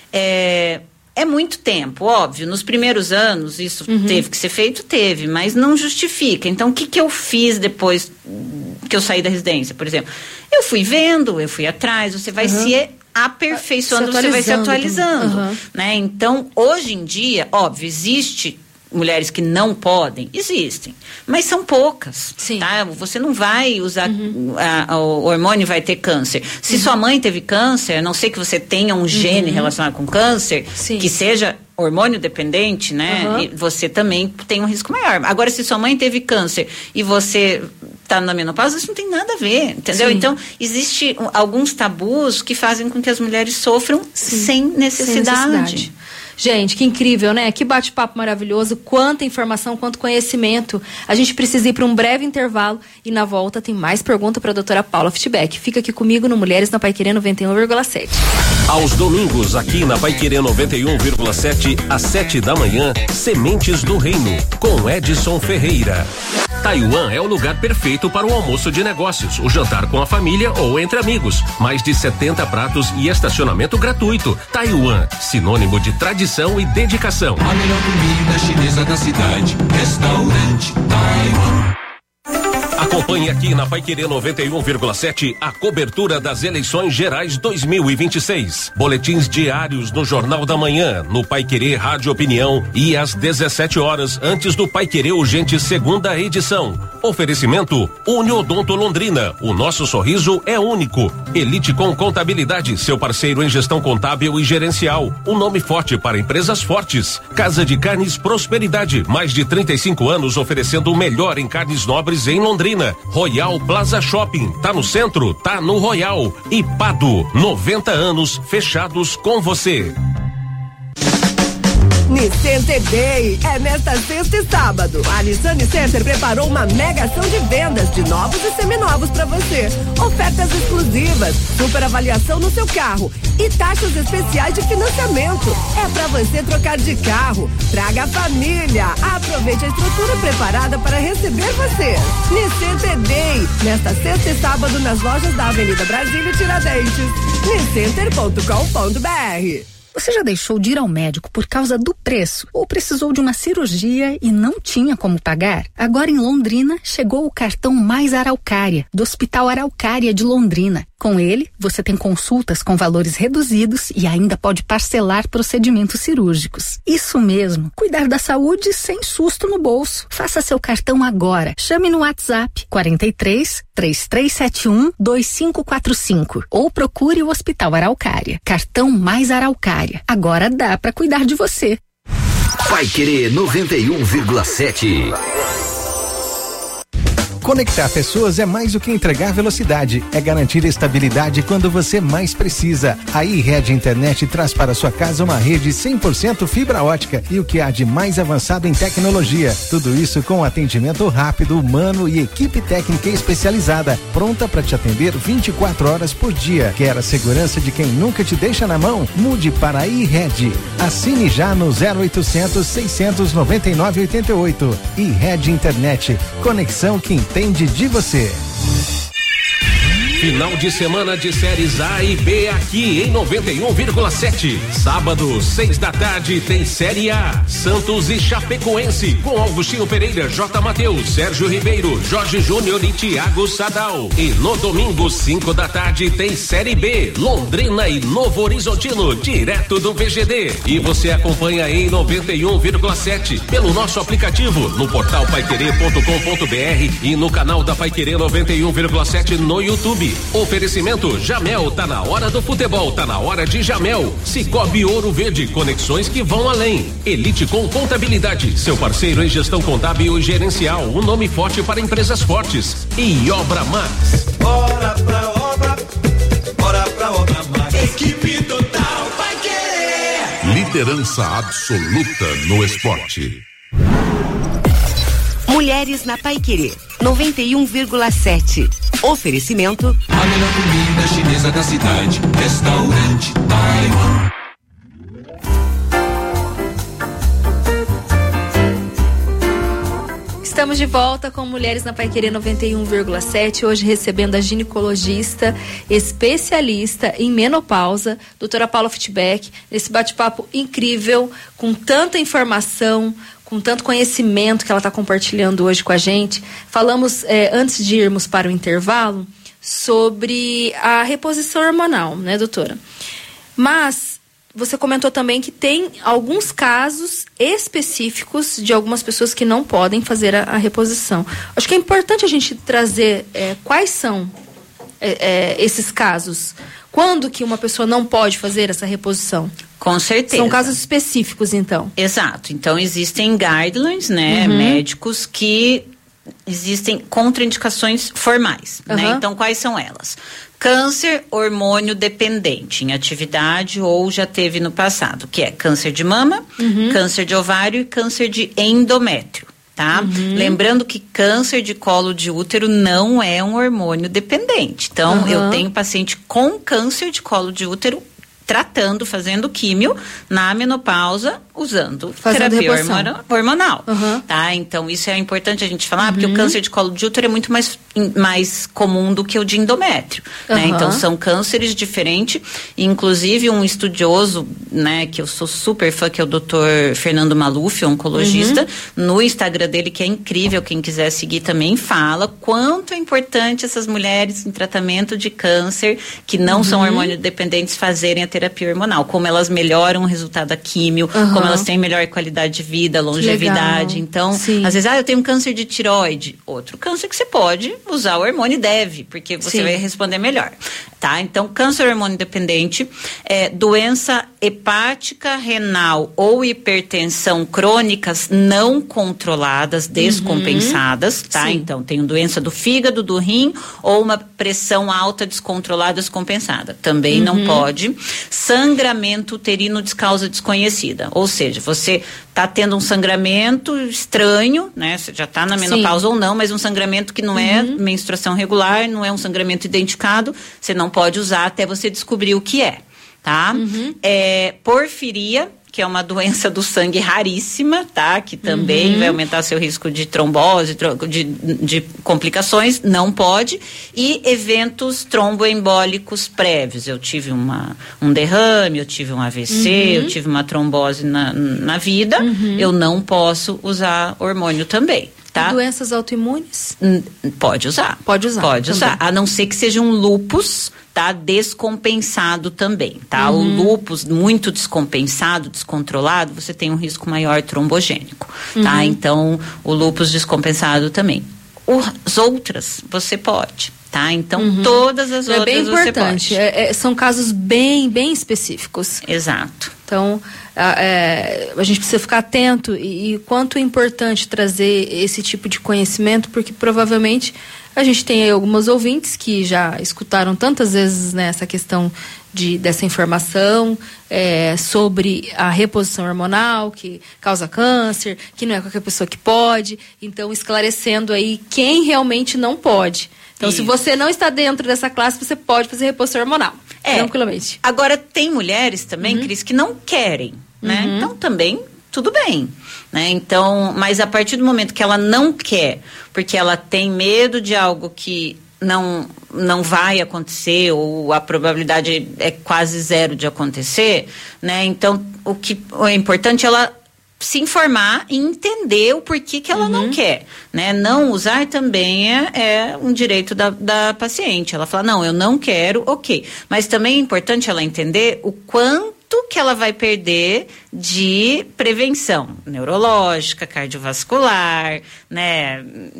é... É muito tempo, óbvio. Nos primeiros anos isso uhum. teve que ser feito, teve, mas não justifica. Então, o que que eu fiz depois que eu saí da residência, por exemplo? Eu fui vendo, eu fui atrás, você vai uhum. se aperfeiçoando, se você vai se atualizando, uhum. né? Então, hoje em dia, óbvio, existe mulheres que não podem, existem, mas são poucas, Sim. tá? Você não vai usar uhum. a, a, o hormônio, vai ter câncer. Se uhum. sua mãe teve câncer, a não ser que você tenha um gene uhum. relacionado com câncer, Sim. que seja hormônio dependente, né? Uhum. E você também tem um risco maior. Agora, se sua mãe teve câncer e você tá na menopausa, isso não tem nada a ver, entendeu? Sim. Então, existe um, alguns tabus que fazem com que as mulheres sofram sem necessidade. sem necessidade. Gente, que incrível, né? Que bate-papo maravilhoso, quanta informação, quanto conhecimento. A gente precisa ir para um breve intervalo e na volta tem mais pergunta para a doutora Paula Fittbeck. Fica aqui comigo no Mulheres na Paiquerê noventa e um vírgula sete. Aos domingos, aqui na Paiquerê noventa e um vírgula sete, às sete da manhã, Sementes do Reino, com Edson Ferreira. Taiwan é o lugar perfeito para o almoço de negócios, o jantar com a família ou entre amigos. Mais de setenta pratos e estacionamento gratuito. Taiwan, sinônimo de tradição e dedicação. A melhor comida chinesa da cidade, Restaurante Taiwan. A Acompanhe aqui na Paiquerê noventa e um vírgula sete a cobertura das eleições gerais dois mil e vinte e seis. Boletins diários no Jornal da Manhã, no Paiquerê Rádio Opinião e às dezessete horas antes do Paiquerê Urgente segunda edição. Oferecimento Uniodonto Londrina. O nosso sorriso é único. Elite com Contabilidade, seu parceiro em gestão contábil e gerencial. Um nome forte para empresas fortes. Casa de Carnes Prosperidade. Mais de trinta e cinco anos oferecendo o melhor em carnes nobres em Londrina. Royal Plaza Shopping. Tá no centro, tá no Royal. E Pado, noventa anos fechados com você. Nissan Day é nesta sexta e sábado. A Nissan Center preparou uma mega ação de vendas de novos e seminovos para você. Ofertas exclusivas, super avaliação no seu carro e taxas especiais de financiamento. É para você trocar de carro. Traga a família. Aproveite a estrutura preparada para receber você. Nissan Day, nesta sexta e sábado nas lojas da Avenida Brasília e Tiradentes. niscenter ponto com ponto br. Você já deixou de ir ao médico por causa do preço ou precisou de uma cirurgia e não tinha como pagar? Agora em Londrina chegou o cartão Mais Araucária, do Hospital Araucária de Londrina. Com ele, você tem consultas com valores reduzidos e ainda pode parcelar procedimentos cirúrgicos. Isso mesmo, cuidar da saúde sem susto no bolso. Faça seu cartão agora. Chame no WhatsApp quarenta e três, três três sete um, dois cinco quatro cinco ou procure o Hospital Araucária. Cartão Mais Araucária. Agora dá para cuidar de você. Paiquerê noventa e um vírgula sete. Conectar pessoas é mais do que entregar velocidade, é garantir estabilidade quando você mais precisa. A iRede Internet traz para sua casa uma rede cem por cento fibra ótica e o que há de mais avançado em tecnologia. Tudo isso com atendimento rápido, humano e equipe técnica especializada, pronta para te atender vinte e quatro horas por dia. Quer a segurança de quem nunca te deixa na mão? Mude para a iRede. Assine já no zero oitocentos, seiscentos e noventa e nove, oitenta e oito. iRede Internet. Conexão que entende de você. Final de semana de séries A e B aqui em noventa e um vírgula sete. Sábado, seis da tarde, tem Série A. Santos e Chapecoense, com Augustinho Pereira, J. Mateus, Sérgio Ribeiro, Jorge Júnior e Thiago Sadal. E no domingo, cinco da tarde, tem Série B. Londrina e Novo Horizontino, direto do V G D. E você acompanha em noventa e um vírgula sete pelo nosso aplicativo, no portal paiquerê ponto com ponto br e no canal da Paiquerê noventa e um vírgula sete no YouTube. Oferecimento Jamel, tá na hora do futebol, tá na hora de Jamel. Cicobi Ouro Verde, conexões que vão além. Elite com Contabilidade, seu parceiro em gestão contábil e gerencial, um nome forte para empresas fortes. E Obra Max. Bora pra obra, bora pra Obra Max. Equipe total vai querer. Liderança absoluta no esporte. Mulheres na Paiquerê, noventa e um vírgula sete. Oferecimento. A melhor comida chinesa da cidade. Restaurante Taiwan. Estamos de volta com Mulheres na Paiquerê noventa e um vírgula sete, hoje recebendo a ginecologista especialista em menopausa, doutora Paula Fitbeck, nesse bate-papo incrível, com tanta informação, com tanto conhecimento que ela está compartilhando hoje com a gente. Falamos, eh, antes de irmos para o intervalo, sobre a reposição hormonal, né, doutora? Mas você comentou também que tem alguns casos específicos de algumas pessoas que não podem fazer a, a reposição. Acho que é importante a gente trazer é, quais são é, é, esses casos. Quando que uma pessoa não pode fazer essa reposição? Com certeza. São casos específicos, então. Exato. Então, existem guidelines, né, uhum. médicos que existem contraindicações formais, uhum. né? Então, quais são elas? Câncer hormônio dependente em atividade ou já teve no passado, que é câncer de mama, uhum. câncer de ovário e câncer de endométrio, tá? Uhum. Lembrando que câncer de colo de útero não é um hormônio dependente. Então, uhum. eu tenho paciente com câncer de colo de útero tratando, fazendo químio na menopausa, usando Fazendo terapia hormonal, hormonal uhum. tá? Então, isso é importante a gente falar, uhum. porque o câncer de colo de útero é muito mais mais comum do que o de endométrio, uhum. né? Então são cânceres diferentes, inclusive um estudioso, né, que eu sou super fã, que é o doutor Fernando Maluf, oncologista, uhum. no Instagram dele, que é incrível, quem quiser seguir também, fala quanto é importante essas mulheres em tratamento de câncer que não uhum. são hormônio dependentes fazerem a terapia hormonal, como elas melhoram o resultado da químio, uhum. como elas têm melhor qualidade de vida, longevidade. Então, Sim. às vezes, ah, eu tenho um câncer de tireoide, outro câncer que você pode usar o hormônio, deve, porque você Sim. vai responder melhor, tá? Então, câncer hormônio dependente, é, doença hepática, renal ou hipertensão crônicas não controladas, descompensadas, uhum. tá? Sim. Então, tenho doença do fígado, do rim ou uma pressão alta descontrolada, descompensada. Também uhum. não pode. Sangramento uterino de causa desconhecida, ou seja, você tá tendo um sangramento estranho, né? Você já tá na menopausa Sim. ou não, mas um sangramento que não uhum. é menstruação regular, não é um sangramento identificado, você não pode usar até você descobrir o que é, tá? Uhum. É, porfiria, que é uma doença do sangue raríssima, tá? Que também uhum. vai aumentar seu risco de trombose, de, de complicações, não pode. E eventos tromboembólicos prévios. Eu tive uma, um derrame, eu tive um A V C, uhum. eu tive uma trombose na, na vida, uhum. eu não posso usar hormônio também. Tá? E doenças autoimunes? Pode usar. Pode usar. Pode usar, também. A não ser que seja um lúpus, tá? Descompensado também, tá? Uhum. O lúpus muito descompensado, descontrolado, você tem um risco maior trombogênico, uhum. tá? Então, o lúpus descompensado também. As outras, você pode, tá? Então, uhum. todas as é outras bem você importante. pode. É, é, são casos bem, bem específicos. Exato. Então, a, é, a gente precisa ficar atento e, e quanto é importante trazer esse tipo de conhecimento, porque provavelmente a gente tem aí algumas ouvintes que já escutaram tantas vezes, né, essa questão de, dessa informação é, sobre a reposição hormonal que causa câncer, que não é qualquer pessoa que pode. Então, esclarecendo aí quem realmente não pode. Então, Isso. se você não está dentro dessa classe, você pode fazer reposição hormonal. É, tranquilamente. Agora, tem mulheres também, uhum. Cris, que não querem, né? Uhum. Então, também, tudo bem, né? Então, mas a partir do momento que ela não quer, porque ela tem medo de algo que não, não vai acontecer, ou a probabilidade é quase zero de acontecer, né? Então, o que é importante é ela se informar e entender o porquê que ela uhum. não quer, né? Não usar também é, é um direito da, da paciente. Ela fala, não, eu não quero, ok. Mas também é importante ela entender o quanto que ela vai perder de prevenção neurológica, cardiovascular, né,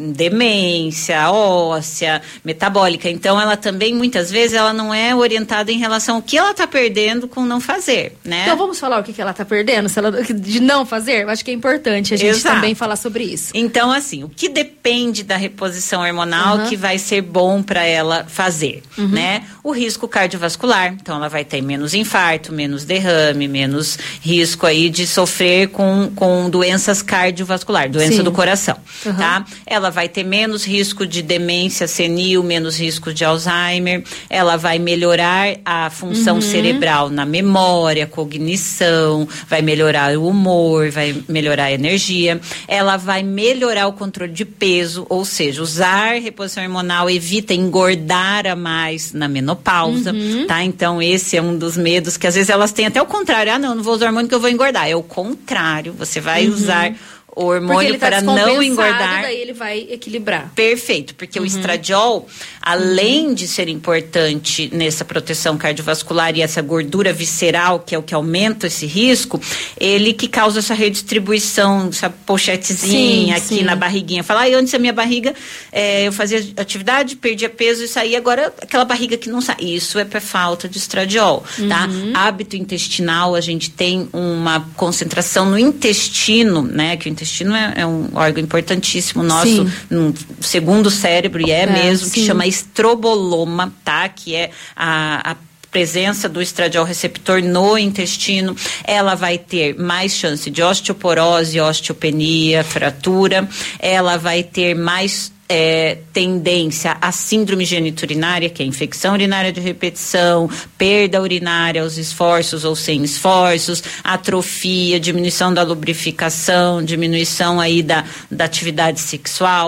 demência óssea, metabólica. Então, ela também, muitas vezes, ela não é orientada em relação ao que ela está perdendo com não fazer, né? Então, vamos falar o que, que ela está perdendo se ela, de não fazer? Eu acho que é importante a gente Exato. também falar sobre isso. Então, assim, o que depende da reposição hormonal uhum. que vai ser bom para ela fazer, uhum. né? O risco cardiovascular. Então, ela vai ter menos infarto, menos derrame, menos risco aí de sofrer com, com doenças cardiovasculares, doença Sim. do coração, uhum. tá? Ela vai ter menos risco de demência senil, menos risco de Alzheimer, ela vai melhorar a função uhum. cerebral na memória, cognição, vai melhorar o humor, vai melhorar a energia, ela vai melhorar o controle de peso, ou seja, usar reposição hormonal evita engordar a mais na menopausa, uhum. tá? Então, esse é um dos medos que às vezes elas têm até o contrário, ah, não, não vou usar hormônio que eu vou engordar. É o contrário, você vai uhum. usar o hormônio tá para não engordar. Daí ele vai equilibrar. Perfeito, porque uhum. o estradiol, além uhum. de ser importante nessa proteção cardiovascular e essa gordura visceral, que é o que aumenta esse risco, ele que causa essa redistribuição, essa pochetezinha sim, aqui sim. na barriguinha. Falar, ah, antes a minha barriga, é, eu fazia atividade, perdia peso e saía, agora aquela barriga que não sai. Isso é por falta de estradiol, uhum. tá? Hábito intestinal, a gente tem uma concentração no intestino, né? Que o intestino O intestino é, é um órgão importantíssimo nosso, um segundo cérebro, e é, é mesmo, sim. que chama estroboloma, tá? Que é a, a presença do estradiol receptor no intestino. Ela vai ter mais chance de osteoporose, osteopenia, fratura. Ela vai ter mais É, tendência à síndrome geniturinária, que é infecção urinária de repetição, perda urinária aos esforços ou sem esforços, atrofia, diminuição da lubrificação, diminuição aí da, da atividade sexual,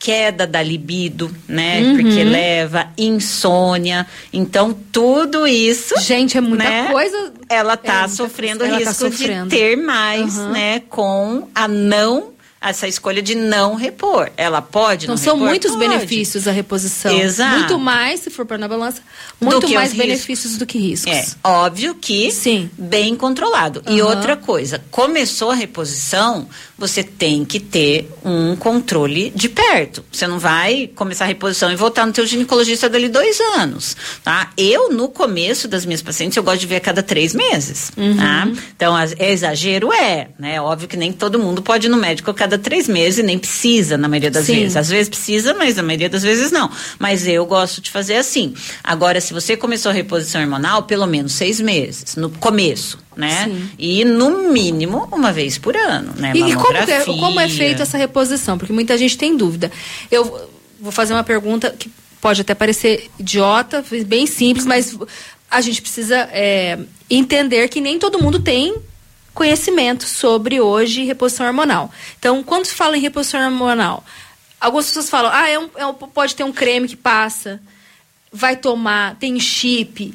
queda da libido, né? Uhum. Porque leva insônia. Então, tudo isso... Gente, é muita né, coisa... Ela tá é, sofrendo ela risco tá sofrendo. de ter mais, uhum. né? Com a não... essa escolha de não repor. Ela pode então, não são repor? muitos Pode. benefícios a reposição. Exato. Muito mais, se for pôr na balança, muito do mais benefícios do que riscos. É, óbvio que Sim. bem controlado. Uhum. E outra coisa, começou a reposição, você tem que ter um controle de perto. Você não vai começar a reposição e voltar no teu ginecologista dali dois anos, tá? Eu, no começo das minhas pacientes, eu gosto de ver a cada três meses, uhum. tá? Então, é exagero? É, né? Óbvio que nem todo mundo pode ir no médico a cada três meses e nem precisa, na maioria das Sim. vezes. Às vezes precisa, mas na maioria das vezes não. Mas eu gosto de fazer assim. Agora, se você começou a reposição hormonal, pelo menos seis meses, no começo, né? Sim. E no mínimo uma vez por ano, né? E como é, como é feita essa reposição? Porque muita gente tem dúvida. Eu vou fazer uma pergunta que pode até parecer idiota, bem simples, mas a gente precisa é, entender que nem todo mundo tem conhecimento sobre hoje reposição hormonal. Então, quando se fala em reposição hormonal, algumas pessoas falam, ah, é um, é um, pode ter um creme que passa, vai tomar, tem chip,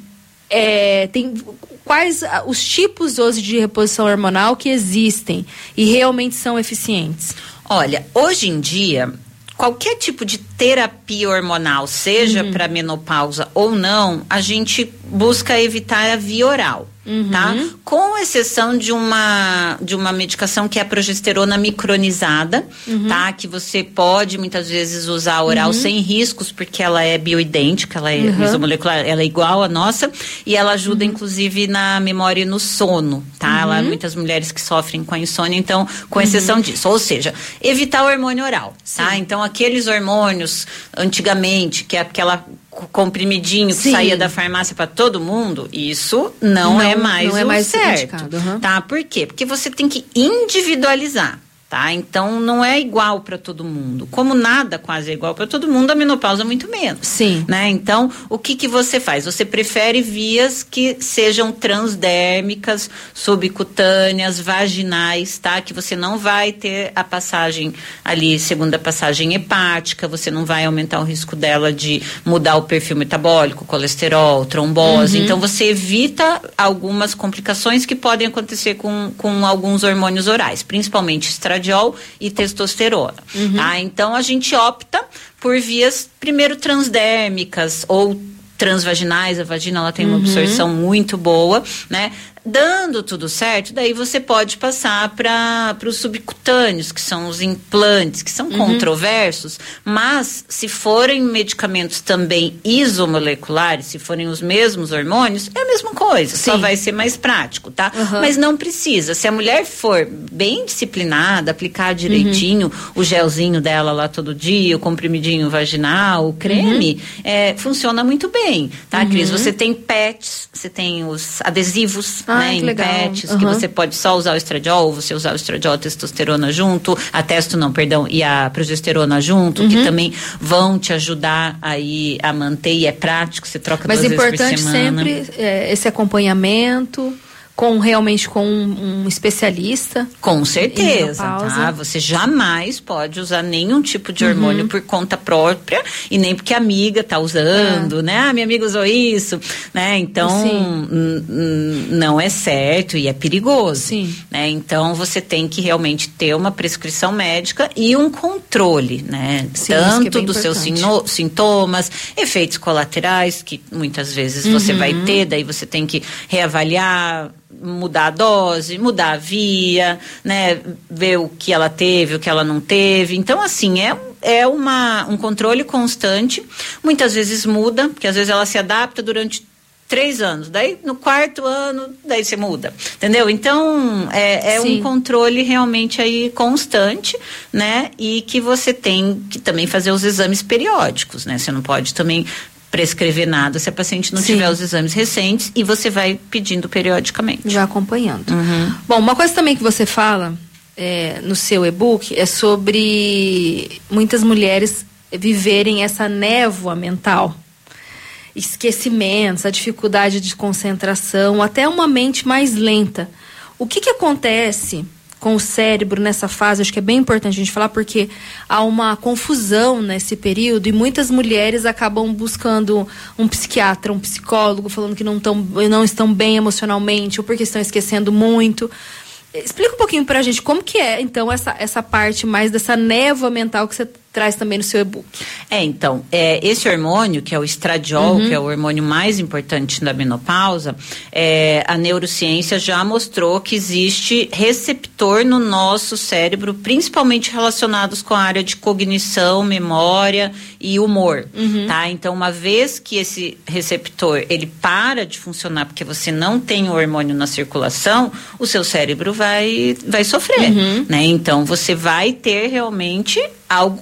é, tem quais os tipos hoje de reposição hormonal que existem e realmente são eficientes? Olha, hoje em dia, qualquer tipo de terapia hormonal, seja uhum. para menopausa ou não, a gente busca evitar a via oral. Uhum. Tá? Com exceção de uma de uma medicação que é a progesterona micronizada, uhum. tá? Que você pode muitas vezes usar oral uhum. sem riscos, porque ela é bioidêntica, ela é uhum. isomolecular, ela é igual à nossa e ela ajuda uhum. inclusive na memória e no sono, tá? Uhum. Ela, muitas mulheres que sofrem com a insônia, então, com exceção uhum. disso, ou seja, evitar o hormônio oral, Sim. tá? Então, aqueles hormônios antigamente, que é aquela comprimidinho que Sim. saía da farmácia para todo mundo, isso não, não é mais não o é mais certo, uhum. tá? Por quê? Porque você tem que individualizar, tá? Então não é igual para todo mundo. Como nada quase é igual para todo mundo, a menopausa muito menos. Sim. Né? Então, o que que você faz? Você prefere vias que sejam transdérmicas, subcutâneas, vaginais, tá? Que você não vai ter a passagem ali, segunda passagem hepática, você não vai aumentar o risco dela de mudar o perfil metabólico, colesterol, trombose. Uhum. Então, você evita algumas complicações que podem acontecer com, com alguns hormônios orais, principalmente estradiol e testosterona. Uhum. Tá? Então, a gente opta por vias, primeiro, transdérmicas ou transvaginais. A vagina, ela tem uma absorção uhum. muito boa, né? Dando tudo certo, daí você pode passar para os subcutâneos, que são os implantes, que são uhum. controversos, mas se forem medicamentos também isomoleculares, se forem os mesmos hormônios, é a mesma coisa, Sim. só vai ser mais prático, tá? Uhum. Mas não precisa, se a mulher for bem disciplinada, aplicar direitinho uhum. o gelzinho dela lá todo dia, o comprimidinho vaginal, o creme, uhum. é, funciona muito bem, tá, uhum. Cris? Você tem pets, você tem os adesivos, Ah, né, em pets, uhum. que você pode só usar o estradiol, ou você usar o estradiol, a testosterona junto, a testo não, perdão, e a progesterona junto, uhum. que também vão te ajudar aí a manter, e é prático, você troca Mas duas vezes por semana. Mas importante sempre é, esse acompanhamento com realmente com um, um especialista. Com certeza, tá? Você jamais pode usar nenhum tipo de hormônio uhum. por conta própria e nem porque a amiga tá usando, é. né? Ah, minha amiga usou isso, né? Então, n- n- não é certo e é perigoso, Sim. né? Então, você tem que realmente ter uma prescrição médica e um controle, né? Sim, tanto é dos seus sino- sintomas, efeitos colaterais, que muitas vezes uhum. você vai ter, daí você tem que reavaliar, mudar a dose, mudar a via, né, ver o que ela teve, o que ela não teve. Então, assim, é, é uma, um controle constante. Muitas vezes muda, porque às vezes ela se adapta durante três anos, daí no quarto ano, daí você muda, entendeu? Então, é, é um controle realmente aí constante, né, e que você tem que também fazer os exames periódicos, né, você não pode também prescrever nada se a paciente não Sim. tiver os exames recentes, e você vai pedindo periodicamente. Já acompanhando. Uhum. Bom, uma coisa também que você fala é, no seu e-book é sobre muitas mulheres viverem essa névoa mental, esquecimentos, a dificuldade de concentração, até uma mente mais lenta. O que que acontece com o cérebro nessa fase, acho que é bem importante a gente falar, porque há uma confusão nesse período e muitas mulheres acabam buscando um psiquiatra, um psicólogo, falando que não, tão, não estão bem emocionalmente ou porque estão esquecendo muito. Explica um pouquinho pra gente como que é, então, essa, essa parte mais dessa névoa mental que você traz também no seu e-book. É, então, é, esse hormônio, que é o estradiol, Uhum. que é o hormônio mais importante da menopausa, é, a neurociência já mostrou que existe receptor no nosso cérebro, principalmente relacionados com a área de cognição, memória e humor, Uhum. tá? Então, uma vez que esse receptor, ele para de funcionar porque você não tem o hormônio na circulação, o seu cérebro vai, vai sofrer, Uhum. né? Então, você vai ter realmente algo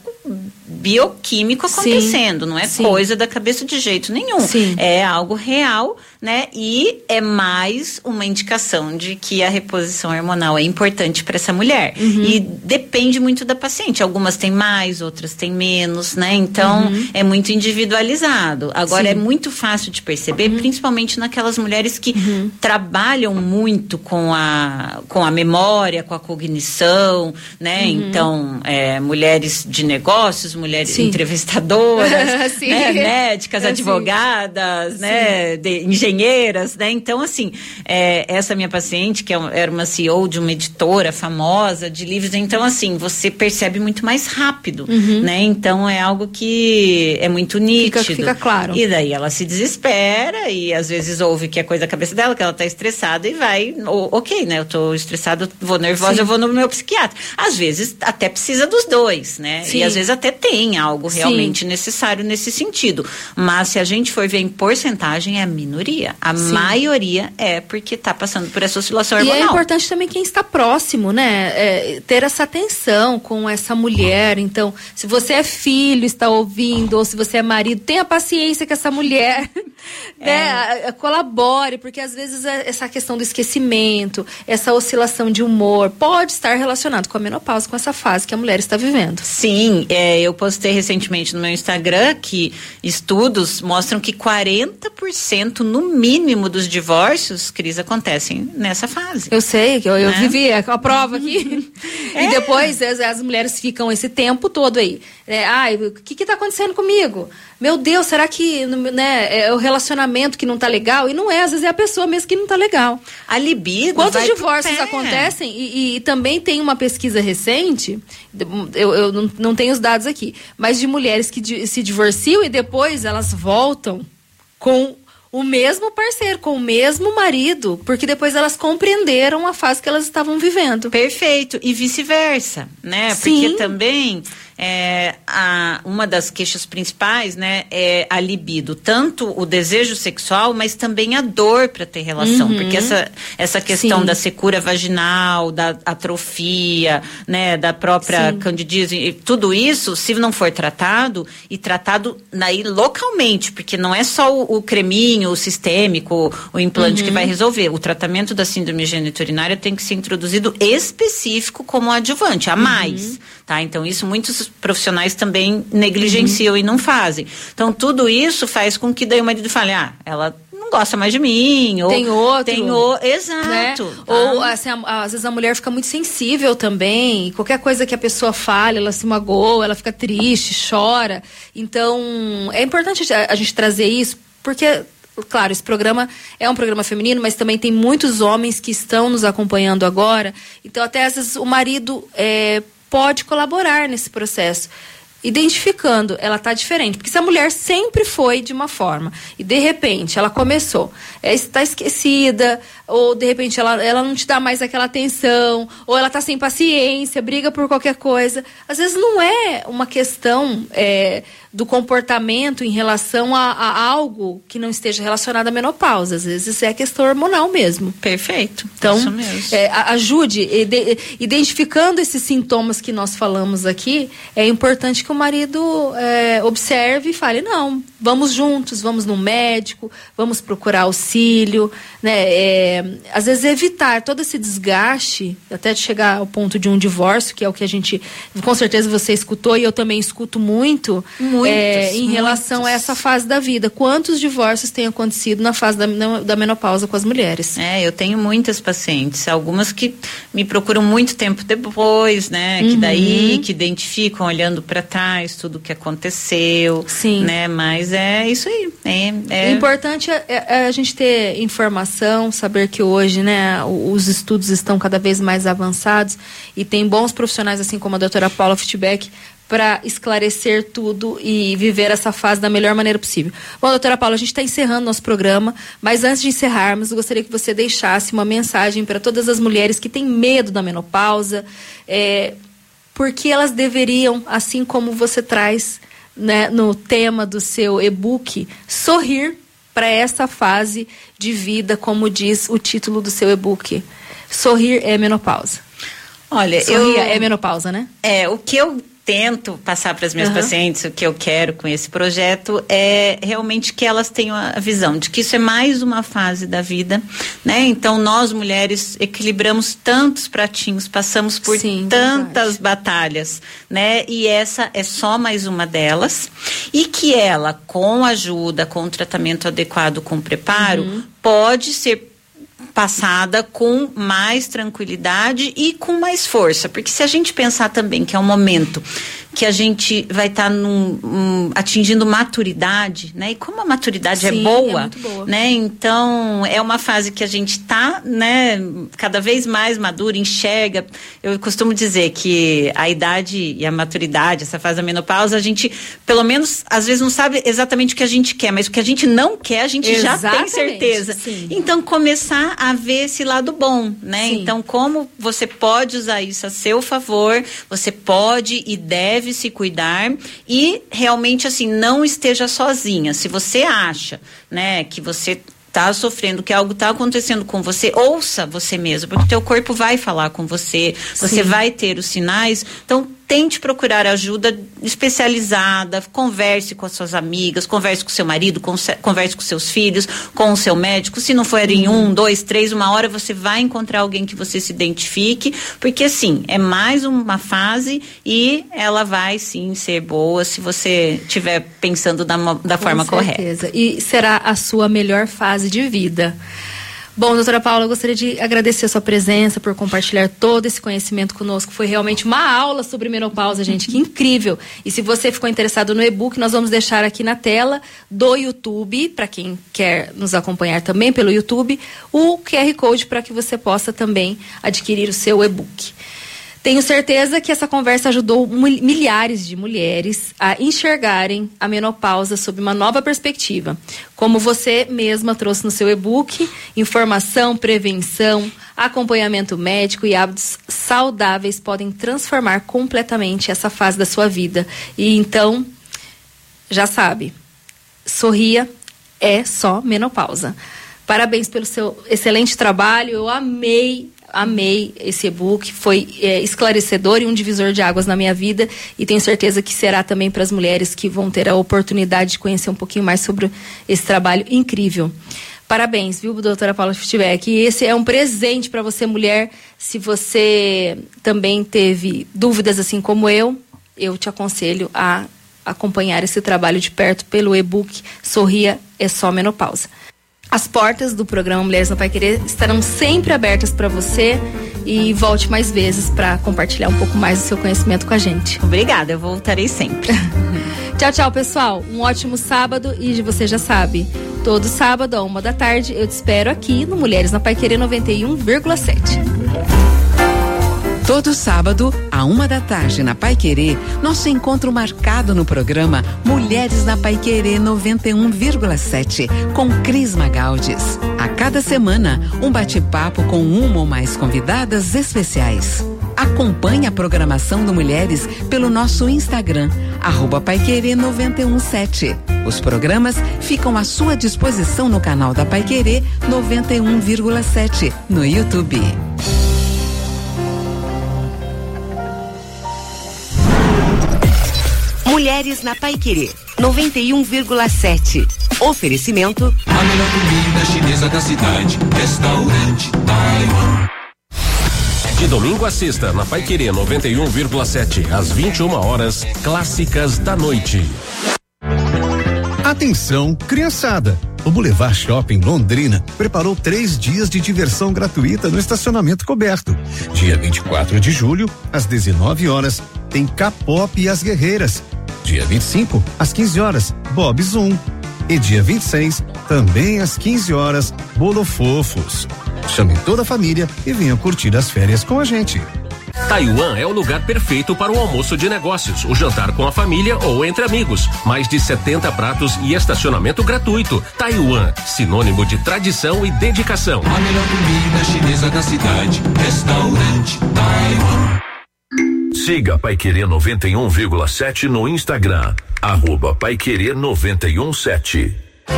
bioquímico acontecendo, Sim, não é sim. coisa da cabeça de jeito nenhum. Sim. É algo real, né? E é mais uma indicação de que a reposição hormonal é importante para essa mulher. Uhum. E depende muito da paciente. Algumas têm mais, outras têm menos, né? Então, Uhum. é muito individualizado. Agora, Sim. é muito fácil de perceber, Uhum. principalmente naquelas mulheres que uhum. trabalham muito com a, com a memória, com a cognição, né? Uhum. Então, é, mulheres de negócios, mulheres Sim. entrevistadoras, Sim. né? Médicas, Sim. advogadas, Sim. né? De, engenheiras, né? Então, assim, é, essa minha paciente, que é, era uma C E O de uma editora famosa de livros, então, assim, você percebe muito mais rápido, Uhum. né? Então, é algo que é muito nítido. Fica, fica claro. E daí ela se desespera e às vezes ouve que é coisa da cabeça dela, que ela tá estressada e vai, oh, ok, né? Eu tô estressada, vou nervosa, Sim. eu vou no meu psiquiatra. Às vezes até precisa dos dois, né? Sim. E às vezes até tem algo Sim. realmente necessário nesse sentido. Mas se a gente for ver em porcentagem, é a minoria. A Sim. maioria é porque tá passando por essa oscilação E hormonal. é importante também quem está próximo, né? É, ter essa atenção com essa mulher. Então, se você é filho, está ouvindo, ou se você é marido, tenha paciência com essa mulher, É. né? A- a- colabore, porque às vezes é- essa questão do esquecimento, essa oscilação de humor, pode estar relacionado com a menopausa, com essa fase que a mulher está vivendo. Sim, é, eu postei recentemente no meu Instagram que estudos mostram que quarenta por cento no mínimo dos divórcios, Cris, acontecem nessa fase. Eu sei, que eu, eu Né? vivi a, a prova aqui. É. E depois as, as mulheres ficam esse tempo todo aí. É, ai, o que que tá acontecendo comigo? Meu Deus, será que, né, é o relacionamento que não tá legal? E não é, às vezes é a pessoa mesmo que não tá legal. A libido Quantos vai pro divórcios pé. acontecem? E, e também tem uma pesquisa recente, eu, eu não, não tenho os dados aqui, mas de mulheres que di- se divorciam e depois elas voltam com o mesmo parceiro, com o mesmo marido, porque depois elas compreenderam a fase que elas estavam vivendo. Perfeito, e vice-versa, né? Sim. Porque também é, a, uma das queixas principais, né, é a libido, tanto o desejo sexual, mas também a dor para ter relação, Uhum. porque essa, essa questão Sim. da secura vaginal, da atrofia, né, da própria Sim. candidíase, e tudo isso, se não for tratado, e tratado aí localmente, porque não é só o, o creminho, o sistêmico, o implante Uhum. que vai resolver. O tratamento da síndrome geniturinária tem que ser introduzido específico como adjuvante, a mais, tá? Então, isso muitos profissionais também negligenciam Uhum. e não fazem. Então, tudo isso faz com que daí o marido fale, ah, ela não gosta mais de mim, ou Tem outro. tem o... Exato. Né? tá? Ou assim, a- às vezes a mulher fica muito sensível também. Qualquer coisa que a pessoa fale, ela se magoa, ela fica triste, chora. Então, é importante a, a gente trazer isso, porque, claro, esse programa é um programa feminino, mas também tem muitos homens que estão nos acompanhando agora. Então, até às vezes o marido é, pode colaborar nesse processo. Identificando, ela tá diferente. Porque se a mulher sempre foi de uma forma e de repente ela começou, é, está esquecida, ou de repente ela, ela não te dá mais aquela atenção, ou ela tá sem paciência, briga por qualquer coisa. Às vezes não é uma questão é, do comportamento em relação a, a algo que não esteja relacionado à menopausa. Às vezes é questão hormonal mesmo. Perfeito. Então, Isso mesmo. é, a- ajude, ide- identificando esses sintomas que nós falamos aqui, é importante que o marido é, observe e fale, não, vamos juntos, vamos no médico, vamos procurar auxílio, né? É, às vezes evitar todo esse desgaste, até de chegar ao ponto de um divórcio, que é o que a gente, com certeza você escutou e eu também escuto muito, muitos, é, em muitos. relação a essa fase da vida. Quantos divórcios têm acontecido na fase da, da menopausa com as mulheres? É, eu tenho muitas pacientes, algumas que me procuram muito tempo depois, né? Que daí, que identificam olhando para trás tudo o que aconteceu. Sim. Né? Mas é isso aí. É, é... O importante é, é a gente ter informação, saber que hoje, né, os estudos estão cada vez mais avançados e tem bons profissionais, assim como a doutora Paula Fittbeck, para esclarecer tudo e viver essa fase da melhor maneira possível. Bom, doutora Paula, a gente está encerrando nosso programa, mas antes de encerrarmos, eu gostaria que você deixasse uma mensagem para todas as mulheres que têm medo da menopausa, é, porque elas deveriam, assim como você traz, né, no tema do seu e-book, sorrir para essa fase de vida, como diz o título do seu e-book. Sorrir é menopausa. Olha, Sorrir eu... é menopausa, né? É, o que eu tento passar para as minhas Uhum. pacientes, o que eu quero com esse projeto é realmente que elas tenham a visão de que isso é mais uma fase da vida, né? Então nós mulheres equilibramos tantos pratinhos, passamos por Sim, tantas batalhas, né? E essa é só mais uma delas, e que ela, com ajuda, com tratamento adequado, com preparo, Uhum. pode ser passada com mais tranquilidade e com mais força, porque se a gente pensar também que é um momento que a gente vai estar tá um, atingindo maturidade, né? E como a maturidade Sim, é boa, é muito boa, né? Então é uma fase que a gente tá, né? Cada vez mais madura, enxerga. Eu costumo dizer que a idade e a maturidade, essa fase da menopausa, a gente, pelo menos, às vezes não sabe exatamente o que a gente quer, mas o que a gente não quer, a gente Exatamente, já tem certeza. sim. Então começar a ver esse lado bom, né? Sim. Então como você pode usar isso a seu favor, você pode e deve se cuidar e realmente assim não esteja sozinha. Se você acha, né, que você está sofrendo, que algo está acontecendo com você, ouça você mesmo, porque o teu corpo vai falar com você, você Sim. vai ter os sinais. Então tente procurar ajuda especializada, converse com as suas amigas, converse com seu marido, converse com seus filhos, com o seu médico. Se não for em um, dois, três, uma hora você vai encontrar alguém que você se identifique, porque sim, é mais uma fase e ela vai sim ser boa se você estiver pensando da, da forma correta. Com certeza. E será a sua melhor fase de vida. Bom, doutora Paula, eu gostaria de agradecer a sua presença, por compartilhar todo esse conhecimento conosco. Foi realmente uma aula sobre menopausa, gente, que incrível. E se você ficou interessado no e-book, nós vamos deixar aqui na tela do YouTube, para quem quer nos acompanhar também pelo YouTube, o Q R Code para que você possa também adquirir o seu e-book. Tenho certeza que essa conversa ajudou milhares de mulheres a enxergarem a menopausa sob uma nova perspectiva. Como você mesma trouxe no seu e-book, informação, prevenção, acompanhamento médico e hábitos saudáveis podem transformar completamente essa fase da sua vida. E então, já sabe, sorria, é só menopausa. Parabéns pelo seu excelente trabalho, eu amei Amei esse e-book, foi é, esclarecedor e um divisor de águas na minha vida, e tenho certeza que será também para as mulheres que vão ter a oportunidade de conhecer um pouquinho mais sobre esse trabalho incrível. Parabéns, viu, doutora Paula Fittbeck? E esse é um presente para você, mulher. Se você também teve dúvidas assim como eu, eu te aconselho a acompanhar esse trabalho de perto pelo e-book Sorria é só menopausa. As portas do programa Mulheres na Paiquerê estarão sempre abertas para você, e volte mais vezes para compartilhar um pouco mais do seu conhecimento com a gente. Obrigada, eu voltarei sempre. Tchau, tchau, pessoal. Um ótimo sábado, e você já sabe, todo sábado, a uma da tarde, eu te espero aqui no Mulheres na Paiquerê noventa e um vírgula sete. Todo sábado, à uma da tarde, na Paiquerê, nosso encontro marcado no programa Mulheres na Paiquerê noventa e um vírgula sete, com Cris Magaldes. A cada semana, um bate-papo com uma ou mais convidadas especiais. Acompanhe a programação do Mulheres pelo nosso Instagram, arroba Paiquerê noventa e um sete. Os programas ficam à sua disposição no canal da Paiquerê noventa e um vírgula sete, no YouTube. Mulheres na Paiquerê, noventa e um vírgula sete. Oferecimento. A melhor comida chinesa da cidade. Restaurante Taiwan. De domingo a sexta, na Paiquerê noventa e um vírgula sete, às vinte e uma horas, clássicas da noite. Atenção, criançada! O Boulevard Shopping Londrina preparou três dias de diversão gratuita no estacionamento coberto. Dia vinte e quatro de julho, às dezenove horas, tem K-pop e as Guerreiras. Dia vinte e cinco, às quinze horas, Bob Zoom. E dia vinte e seis, também às quinze horas, Bolo Fofos. Chame toda a família e venham curtir as férias com a gente. Taiwan é o lugar perfeito para o almoço de negócios, o jantar com a família ou entre amigos. Mais de setenta pratos e estacionamento gratuito. Taiwan, sinônimo de tradição e dedicação. A melhor comida chinesa da cidade. Restaurante Taiwan. Siga Paiquerê noventa e um vírgula sete no Instagram. Arroba Paiquerê noventa e um sete.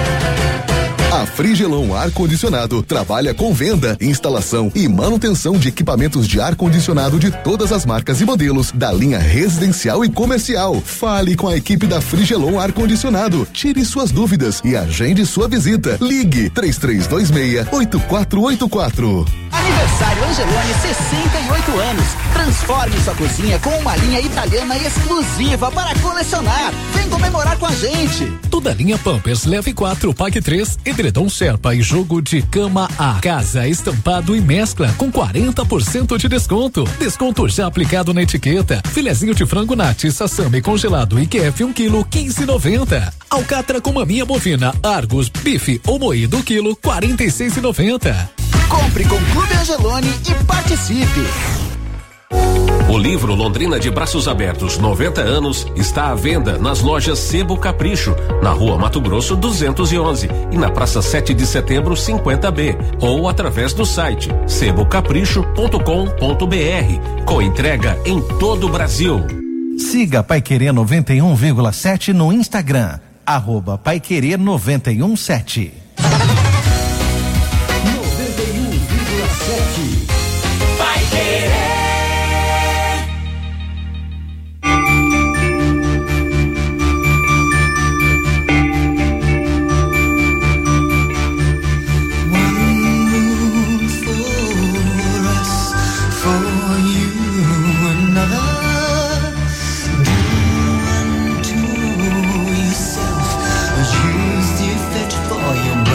A Frigelon Ar-Condicionado trabalha com venda, instalação e manutenção de equipamentos de ar-condicionado de todas as marcas e modelos da linha residencial e comercial. Fale com a equipe da Frigelon Ar-Condicionado. Tire suas dúvidas e agende sua visita. Ligue três três dois seis, oito quatro oito quatro. Aniversário Angeloni, sessenta e oito anos. Transforme sua cozinha com uma linha italiana exclusiva para colecionar. Vem comemorar com a gente. Toda linha Pampers, leve quatro, pague três, edredom Sherpa e jogo de cama A. Casa estampado e mescla com quarenta por cento de desconto. Desconto já aplicado na etiqueta. Filezinho de frango nati, sassami congelado e Q F um quilo, quinze e noventa. Alcatra com maminha bovina, Argos, bife ou moído quilo, quarenta e seis e noventa. Compre com Clube Angeloni e participe. O livro Londrina de Braços Abertos, noventa anos, está à venda nas lojas Sebo Capricho, na Rua Mato Grosso duzentos e onze e na Praça sete de Setembro cinquenta B, ou através do site sebo capricho ponto com ponto br, com entrega em todo o Brasil. Siga Paiquerê noventa e um vírgula sete no Instagram, arroba Paiquerê noventa e um sete. noventa e um vírgula sete. Paiquerê. For your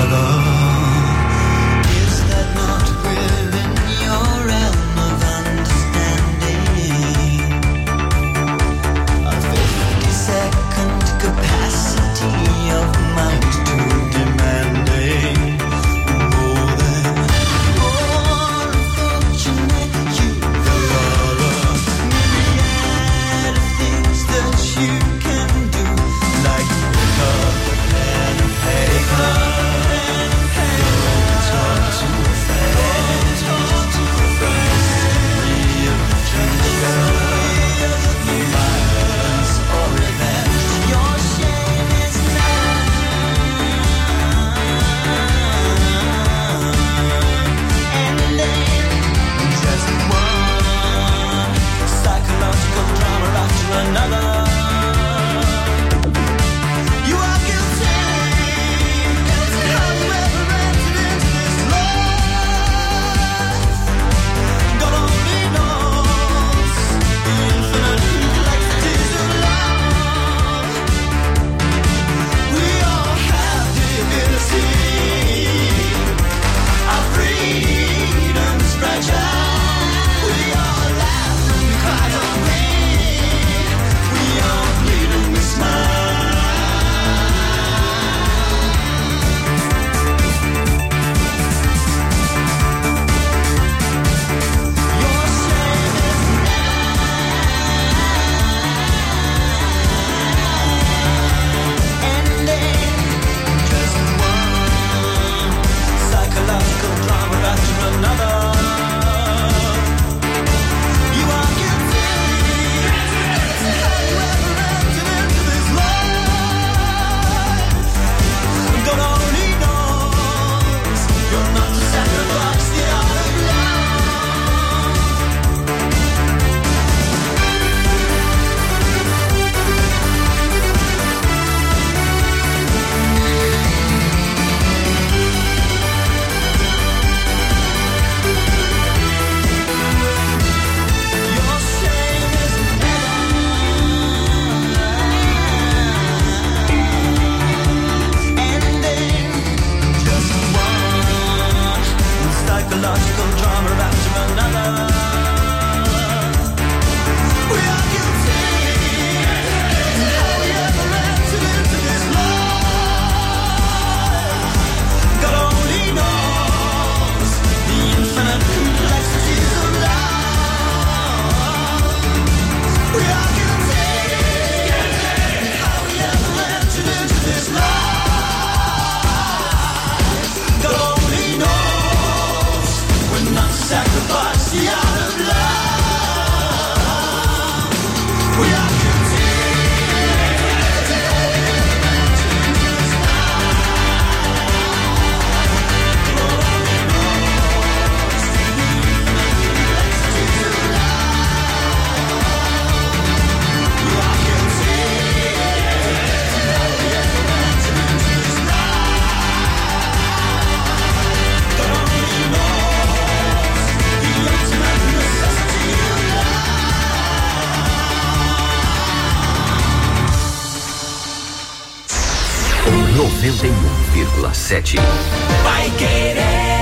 noventa e um vírgula sete. Vai querer.